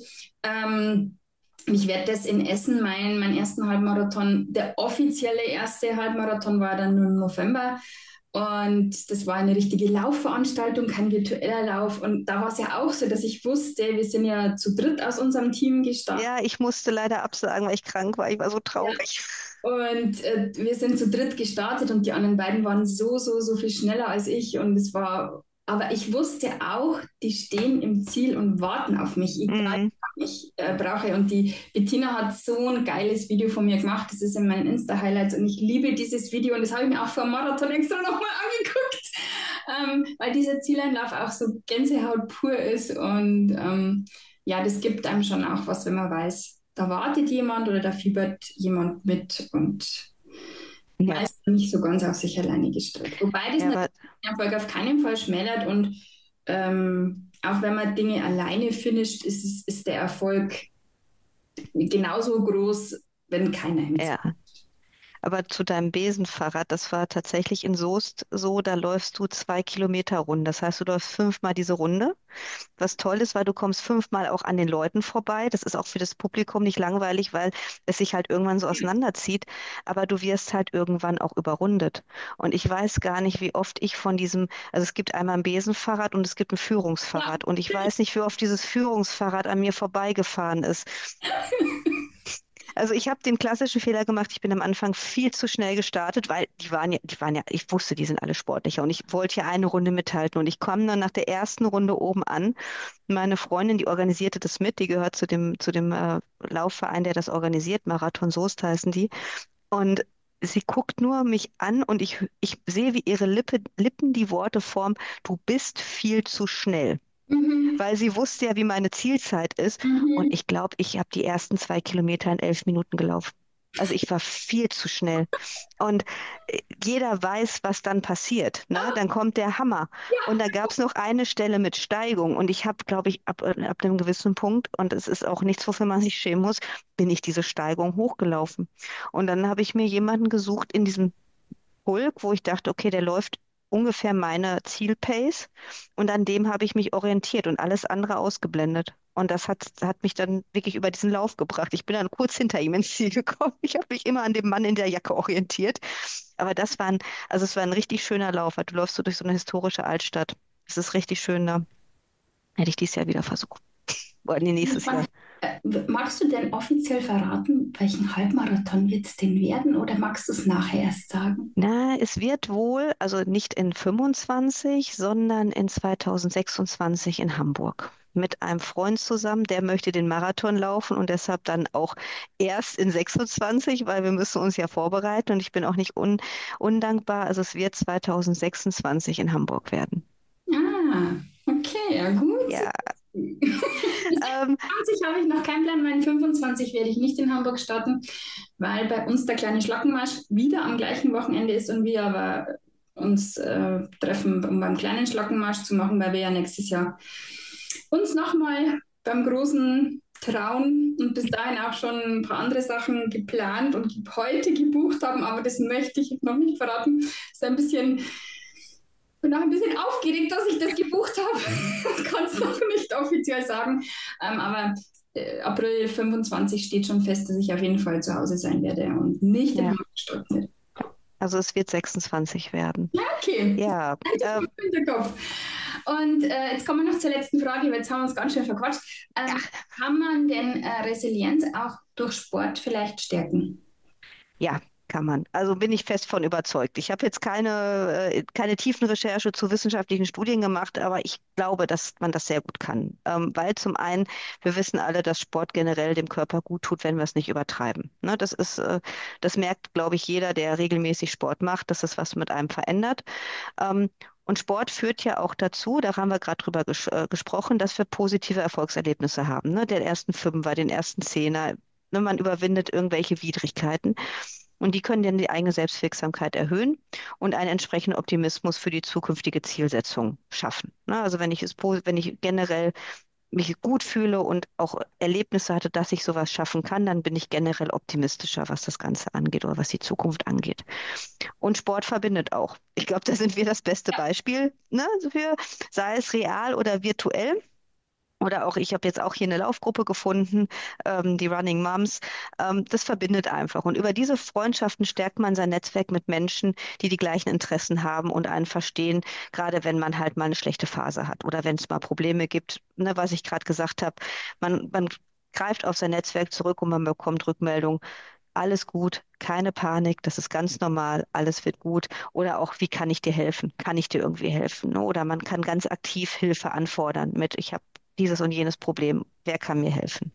Ich werde das in Essen, mein ersten Halbmarathon, der offizielle erste Halbmarathon war dann nur im November. Und das war eine richtige Laufveranstaltung, kein virtueller Lauf. Und da war es ja auch so, dass ich wusste, wir sind ja zu dritt aus unserem Team gestartet. Ja, ich musste leider absagen, weil ich krank war. Ich war so traurig. Und wir sind zu dritt gestartet und die anderen beiden waren so viel schneller als ich. Und es war, aber ich wusste auch, die stehen im Ziel und warten auf mich, egal Mhm. was ich brauche. Und die Bettina hat so ein geiles Video von mir gemacht. Das ist in meinen Insta-Highlights und ich liebe dieses Video und das habe ich mir auch vor dem Marathon extra nochmal angeguckt, weil dieser Zieleinlauf auch so Gänsehaut pur ist. Und ja, das gibt einem schon auch was, wenn man weiß, da wartet jemand oder da fiebert jemand mit und man Ja, ist nicht so ganz auf sich alleine gestellt. Wobei das ja, natürlich aber den Erfolg auf keinen Fall schmälert und auch wenn man Dinge alleine finisht, ist der Erfolg genauso groß, wenn keiner ja. hinzukommt. Aber zu deinem Besenfahrrad, das war tatsächlich in Soest so, da läufst du 2 Kilometer Runde. Das heißt, du läufst fünfmal diese Runde. Was toll ist, weil du kommst fünfmal auch an den Leuten vorbei. Das ist auch für das Publikum nicht langweilig, weil es sich halt irgendwann so auseinanderzieht. Aber du wirst halt irgendwann auch überrundet. Und ich weiß gar nicht, wie oft ich also es gibt einmal ein Besenfahrrad und es gibt ein Ja, Führungsfahrrad. Und ich weiß nicht, wie oft dieses Führungsfahrrad an mir vorbeigefahren ist. Also ich habe den klassischen Fehler gemacht, ich bin am Anfang viel zu schnell gestartet, weil ich wusste, die sind alle sportlicher und ich wollte ja eine Runde mithalten und ich kam dann nach der ersten Runde oben an. Meine Freundin, die organisierte das mit, die gehört zu dem Laufverein, der das organisiert, Marathon Soest heißen die. Und sie guckt nur mich an und ich sehe, wie ihre Lippen die Worte formen, du bist viel zu schnell, mhm. weil sie wusste ja, wie meine Zielzeit ist. Und Mhm. ich glaube, ich habe die ersten 2 Kilometer in 11 Minuten gelaufen. Also ich war viel zu schnell. Und jeder weiß, was dann passiert. Ne? Dann kommt der Hammer. Und da gab es noch eine Stelle mit Steigung. Und ich habe, glaube ich, ab einem gewissen Punkt, und es ist auch nichts, wofür man sich schämen muss, bin ich diese Steigung hochgelaufen. Und dann habe ich mir jemanden gesucht in diesem Pulk, wo ich dachte, okay, der läuft ungefähr meine Zielpace. Und an dem habe ich mich orientiert und alles andere ausgeblendet. Und das hat mich dann wirklich über diesen Lauf gebracht. Ich bin dann kurz hinter ihm ins Ziel gekommen. Ich habe mich immer an dem Mann in der Jacke orientiert. Aber also es war ein richtig schöner Lauf. Du läufst so durch so eine historische Altstadt. Es ist richtig schön da. Hätte ich dieses Jahr wieder versucht. Oder nee, nächstes Jahr. Magst du denn offiziell verraten, welchen Halbmarathon wird es denn werden oder magst du es nachher erst sagen? Na, es wird wohl, also nicht in 25, sondern in 2026 in Hamburg. Mit einem Freund zusammen, der möchte den Marathon laufen und deshalb dann auch erst in 26, weil wir müssen uns ja vorbereiten und ich bin auch nicht undankbar. Also es wird 2026 in Hamburg werden. Ah, okay, ja gut. Ja, Bis ähm, 20 habe ich noch keinen Plan, meinen 25 werde ich nicht in Hamburg starten, weil bei uns der kleine Schlackenmarsch wieder am gleichen Wochenende ist und wir aber uns treffen, um beim kleinen Schlackenmarsch zu machen, weil wir ja nächstes Jahr uns nochmal beim großen trauen und bis dahin auch schon ein paar andere Sachen geplant und heute gebucht haben, aber das möchte ich noch nicht verraten. Ist ein bisschen bin auch ein bisschen aufgeregt, dass ich das gebucht habe. Kann es noch nicht offiziell sagen. Aber April 25 steht schon fest, dass ich auf jeden Fall zu Hause sein werde und nicht in ja, Hamburg starten werde. also es wird 26 werden. Ja, okay. Ja, Das ist im Hinterkopf. Und jetzt kommen wir noch zur letzten Frage, weil jetzt haben wir uns ganz schön verquatscht. Kann man denn Resilienz auch durch Sport vielleicht stärken? ja, kann man. Also bin ich fest von überzeugt. Ich habe jetzt keine tiefen Recherche zu wissenschaftlichen Studien gemacht, aber ich glaube, dass man das sehr gut kann. Weil zum einen, wir wissen alle, dass Sport generell dem Körper gut tut, wenn wir es nicht übertreiben. Ne, das merkt, glaube ich, jeder, der regelmäßig Sport macht, dass es was mit einem verändert. Und Sport führt ja auch dazu, da haben wir gerade drüber gesprochen, dass wir positive Erfolgserlebnisse haben. Ne? Den ersten Fünfer, den ersten Zehner. Ne? Man überwindet irgendwelche Widrigkeiten. Und die können dann die eigene Selbstwirksamkeit erhöhen und einen entsprechenden Optimismus für die zukünftige Zielsetzung schaffen. Ne? Also wenn ich generell mich gut fühle und auch Erlebnisse hatte, dass ich sowas schaffen kann, dann bin ich generell optimistischer, was das Ganze angeht oder was die Zukunft angeht. Und Sport verbindet auch. Ich glaube, da sind wir das beste Beispiel, ne, für, sei es real oder virtuell. Oder auch, ich habe jetzt auch hier eine Laufgruppe gefunden, die Running Moms. Das verbindet einfach. Und über diese Freundschaften stärkt man sein Netzwerk mit Menschen, die die gleichen Interessen haben und einen verstehen, gerade wenn man halt mal eine schlechte Phase hat oder wenn es mal Probleme gibt, ne, was ich gerade gesagt habe. Man greift auf sein Netzwerk zurück und man bekommt Rückmeldung. Alles gut, keine Panik, das ist ganz normal, alles wird gut. Oder auch, wie kann ich dir helfen? Kann ich dir irgendwie helfen? Ne? Oder man kann ganz aktiv Hilfe anfordern mit, ich habe dieses und jenes Problem, wer kann mir helfen?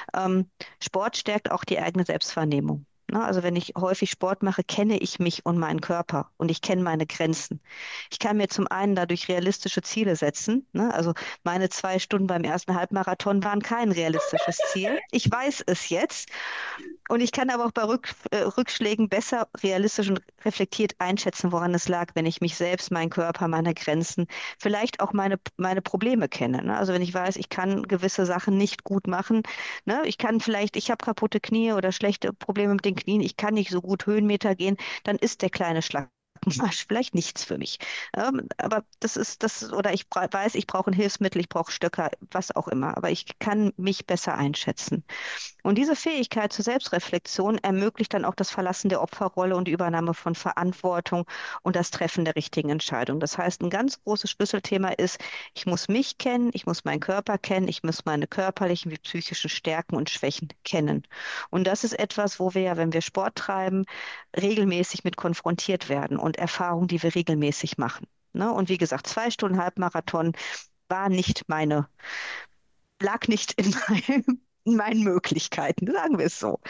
Sport stärkt auch die eigene Selbstwahrnehmung. Ne? Also wenn ich häufig Sport mache, kenne ich mich und meinen Körper und ich kenne meine Grenzen. Ich kann mir zum einen dadurch realistische Ziele setzen. Ne? Also meine 2 Stunden beim ersten Halbmarathon waren kein realistisches Ziel. Ich weiß es jetzt. Und ich kann aber auch bei Rückschlägen besser realistisch und reflektiert einschätzen, woran es lag, wenn ich mich selbst, meinen Körper, meine Grenzen, vielleicht auch meine Probleme kenne. Ne? Also wenn ich weiß, ich kann gewisse Sachen nicht gut machen, ne? Ich habe kaputte Knie oder schlechte Probleme mit den Knien, ich kann nicht so gut Höhenmeter gehen, dann ist der kleine Schlag vielleicht nichts für mich. Aber das ist das, oder weiß, ich brauche ein Hilfsmittel, ich brauche Stöcker, was auch immer, aber ich kann mich besser einschätzen. Und diese Fähigkeit zur Selbstreflexion ermöglicht dann auch das Verlassen der Opferrolle und die Übernahme von Verantwortung und das Treffen der richtigen Entscheidung. Das heißt, ein ganz großes Schlüsselthema ist, ich muss mich kennen, ich muss meinen Körper kennen, ich muss meine körperlichen wie psychischen Stärken und Schwächen kennen. Und das ist etwas, wo wir ja, wenn wir Sport treiben, regelmäßig mit konfrontiert werden und Erfahrungen, die wir regelmäßig machen. Ne? Und wie gesagt, 2 Stunden Halbmarathon war nicht lag nicht in meinen Möglichkeiten, sagen wir es so.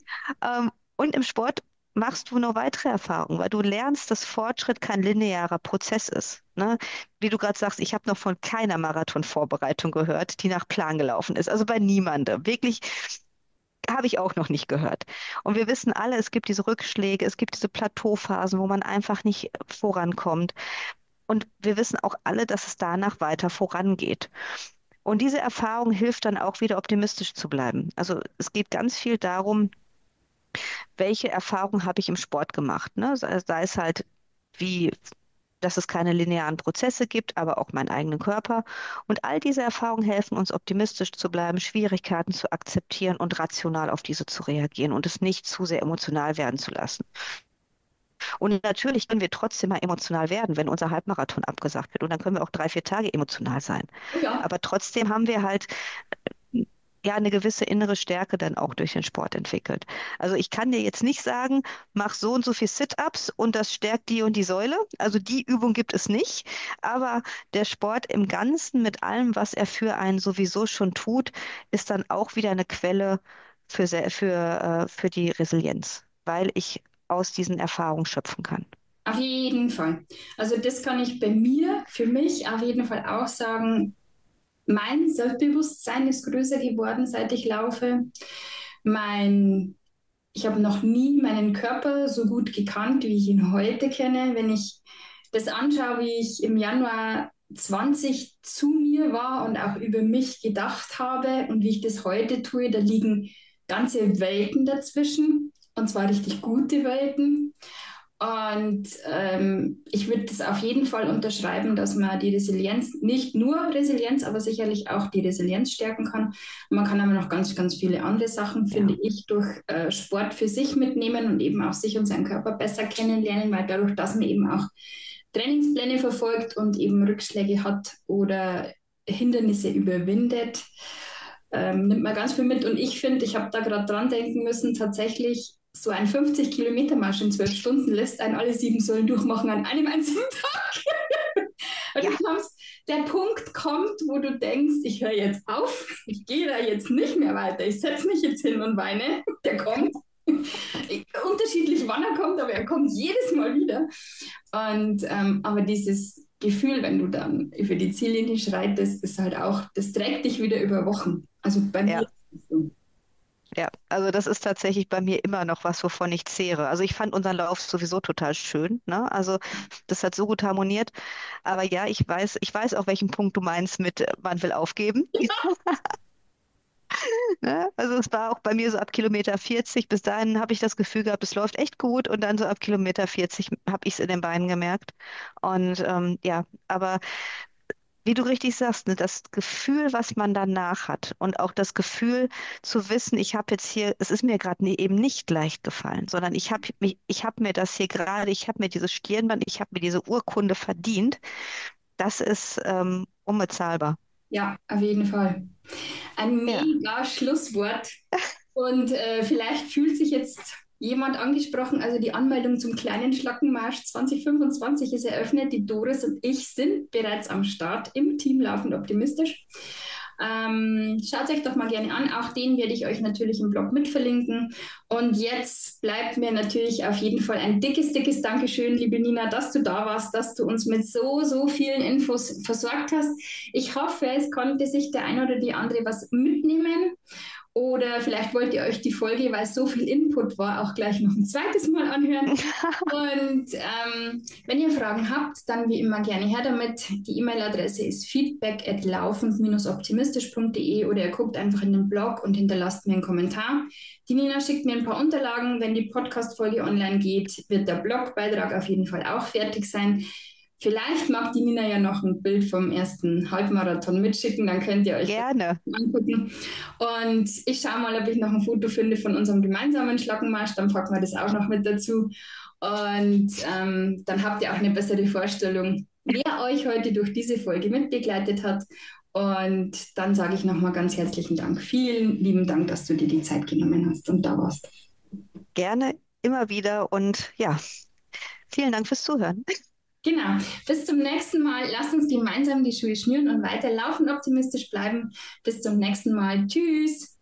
Und im Sport machst du noch weitere Erfahrungen, weil du lernst, dass Fortschritt kein linearer Prozess ist. Ne? Wie du gerade sagst, ich habe noch von keiner Marathonvorbereitung gehört, die nach Plan gelaufen ist. Also bei niemandem. Wirklich habe ich auch noch nicht gehört. Und wir wissen alle, es gibt diese Rückschläge, es gibt diese Plateauphasen, wo man einfach nicht vorankommt. Und wir wissen auch alle, dass es danach weiter vorangeht. Und diese Erfahrung hilft dann auch wieder optimistisch zu bleiben. Also es geht ganz viel darum, welche Erfahrung habe ich im Sport gemacht, ne? Sei es halt wie, dass es keine linearen Prozesse gibt, aber auch meinen eigenen Körper. Und all diese Erfahrungen helfen uns, optimistisch zu bleiben, Schwierigkeiten zu akzeptieren und rational auf diese zu reagieren und es nicht zu sehr emotional werden zu lassen. Und natürlich können wir trotzdem mal emotional werden, wenn unser Halbmarathon abgesagt wird. Und dann können wir auch 3, 4 Tage emotional sein. Oh ja. Aber trotzdem haben wir halt ja eine gewisse innere Stärke dann auch durch den Sport entwickelt. Also ich kann dir jetzt nicht sagen, mach so und so viel Sit-ups und das stärkt die und die Säule. Also die Übung gibt es nicht. Aber der Sport im Ganzen mit allem, was er für einen sowieso schon tut, ist dann auch wieder eine Quelle für die Resilienz, weil ich aus diesen Erfahrungen schöpfen kann. Auf jeden Fall. Also das kann ich bei mir, für mich auf jeden Fall auch sagen. Mein Selbstbewusstsein ist größer geworden, seit ich laufe. Mein, Ich habe noch nie meinen Körper so gut gekannt, wie ich ihn heute kenne. Wenn ich das anschaue, wie ich im Januar 20 zu mir war und auch über mich gedacht habe und wie ich das heute tue, da liegen ganze Welten dazwischen, und zwar richtig gute Welten. Und ich würde das auf jeden Fall unterschreiben, dass man die Resilienz, nicht nur Resilienz, aber sicherlich auch die Resilienz stärken kann. Man kann aber noch ganz, ganz viele andere Sachen, finde Ja, ich, durch Sport für sich mitnehmen und eben auch sich und seinen Körper besser kennenlernen, weil dadurch, dass man eben auch Trainingspläne verfolgt und eben Rückschläge hat oder Hindernisse überwindet, nimmt man ganz viel mit. Und ich finde, ich habe da gerade dran denken müssen, tatsächlich so ein 50-Kilometer-Marsch in 12 Stunden lässt einen alle 7 Säulen durchmachen an einem einzigen Tag. Und ja, der Punkt kommt, wo du denkst, ich höre jetzt auf, ich gehe da jetzt nicht mehr weiter, ich setze mich jetzt hin und weine. Der kommt. Unterschiedlich, wann er kommt, aber er kommt jedes Mal wieder. Und aber dieses Gefühl, wenn du dann über die Ziellinie schreitest, ist halt auch, das trägt dich wieder über Wochen. Also bei mir ja. ist es so. Ja, also das ist tatsächlich bei mir immer noch was, wovon ich zehre. Also ich fand unseren Lauf sowieso total schön, ne? Also das hat so gut harmoniert. Aber ja, ich weiß auch, welchen Punkt du meinst mit, man will aufgeben. Ne? Also es war auch bei mir so ab Kilometer 40, bis dahin habe ich das Gefühl gehabt, es läuft echt gut und dann so ab Kilometer 40 habe ich es in den Beinen gemerkt. Und ja, aber wie du richtig sagst, ne, das Gefühl, was man danach hat und auch das Gefühl zu wissen, ich habe jetzt hier, es ist mir gerade eben nicht leicht gefallen, sondern ich habe mir das hier gerade, ich habe mir dieses Stirnband, ich habe mir diese Urkunde verdient, das ist unbezahlbar. Ja, auf jeden Fall. Ein Ja, mega Schlusswort. Und vielleicht fühlt sich jetzt jemand angesprochen. Also die Anmeldung zum kleinen Schlackenmarsch 2025 ist eröffnet. Die Doris und ich sind bereits am Start im Team Laufend Optimistisch. Schaut euch doch mal gerne an. Auch den werde ich euch natürlich im Blog mit verlinken. Und jetzt bleibt mir natürlich auf jeden Fall ein dickes, dickes Dankeschön, liebe Nina, dass du da warst, dass du uns mit so, so vielen Infos versorgt hast. Ich hoffe, es konnte sich der eine oder die andere was mitnehmen. Oder vielleicht wollt ihr euch die Folge, weil es so viel Input war, auch gleich noch ein zweites Mal anhören. Und wenn ihr Fragen habt, dann wie immer gerne her damit. Die E-Mail-Adresse ist feedback@laufend-optimistisch.de oder ihr guckt einfach in den Blog und hinterlasst mir einen Kommentar. Die Nina schickt mir ein paar Unterlagen. Wenn die Podcast-Folge online geht, wird der Blogbeitrag auf jeden Fall auch fertig sein. Vielleicht mag die Nina ja noch ein Bild vom ersten Halbmarathon mitschicken, dann könnt ihr euch das gerne. angucken. Und ich schaue mal, ob ich noch ein Foto finde von unserem gemeinsamen Schlackenmarsch, dann packen wir das auch noch mit dazu. Und dann habt ihr auch eine bessere Vorstellung, wer euch heute durch diese Folge mitbegleitet hat. Und dann sage ich nochmal ganz herzlichen Dank. Vielen lieben Dank, dass du dir die Zeit genommen hast und da warst. Gerne immer wieder und ja, vielen Dank fürs Zuhören. Genau. Bis zum nächsten Mal. Lasst uns gemeinsam die Schuhe schnüren und weiter laufen, optimistisch bleiben. Bis zum nächsten Mal. Tschüss.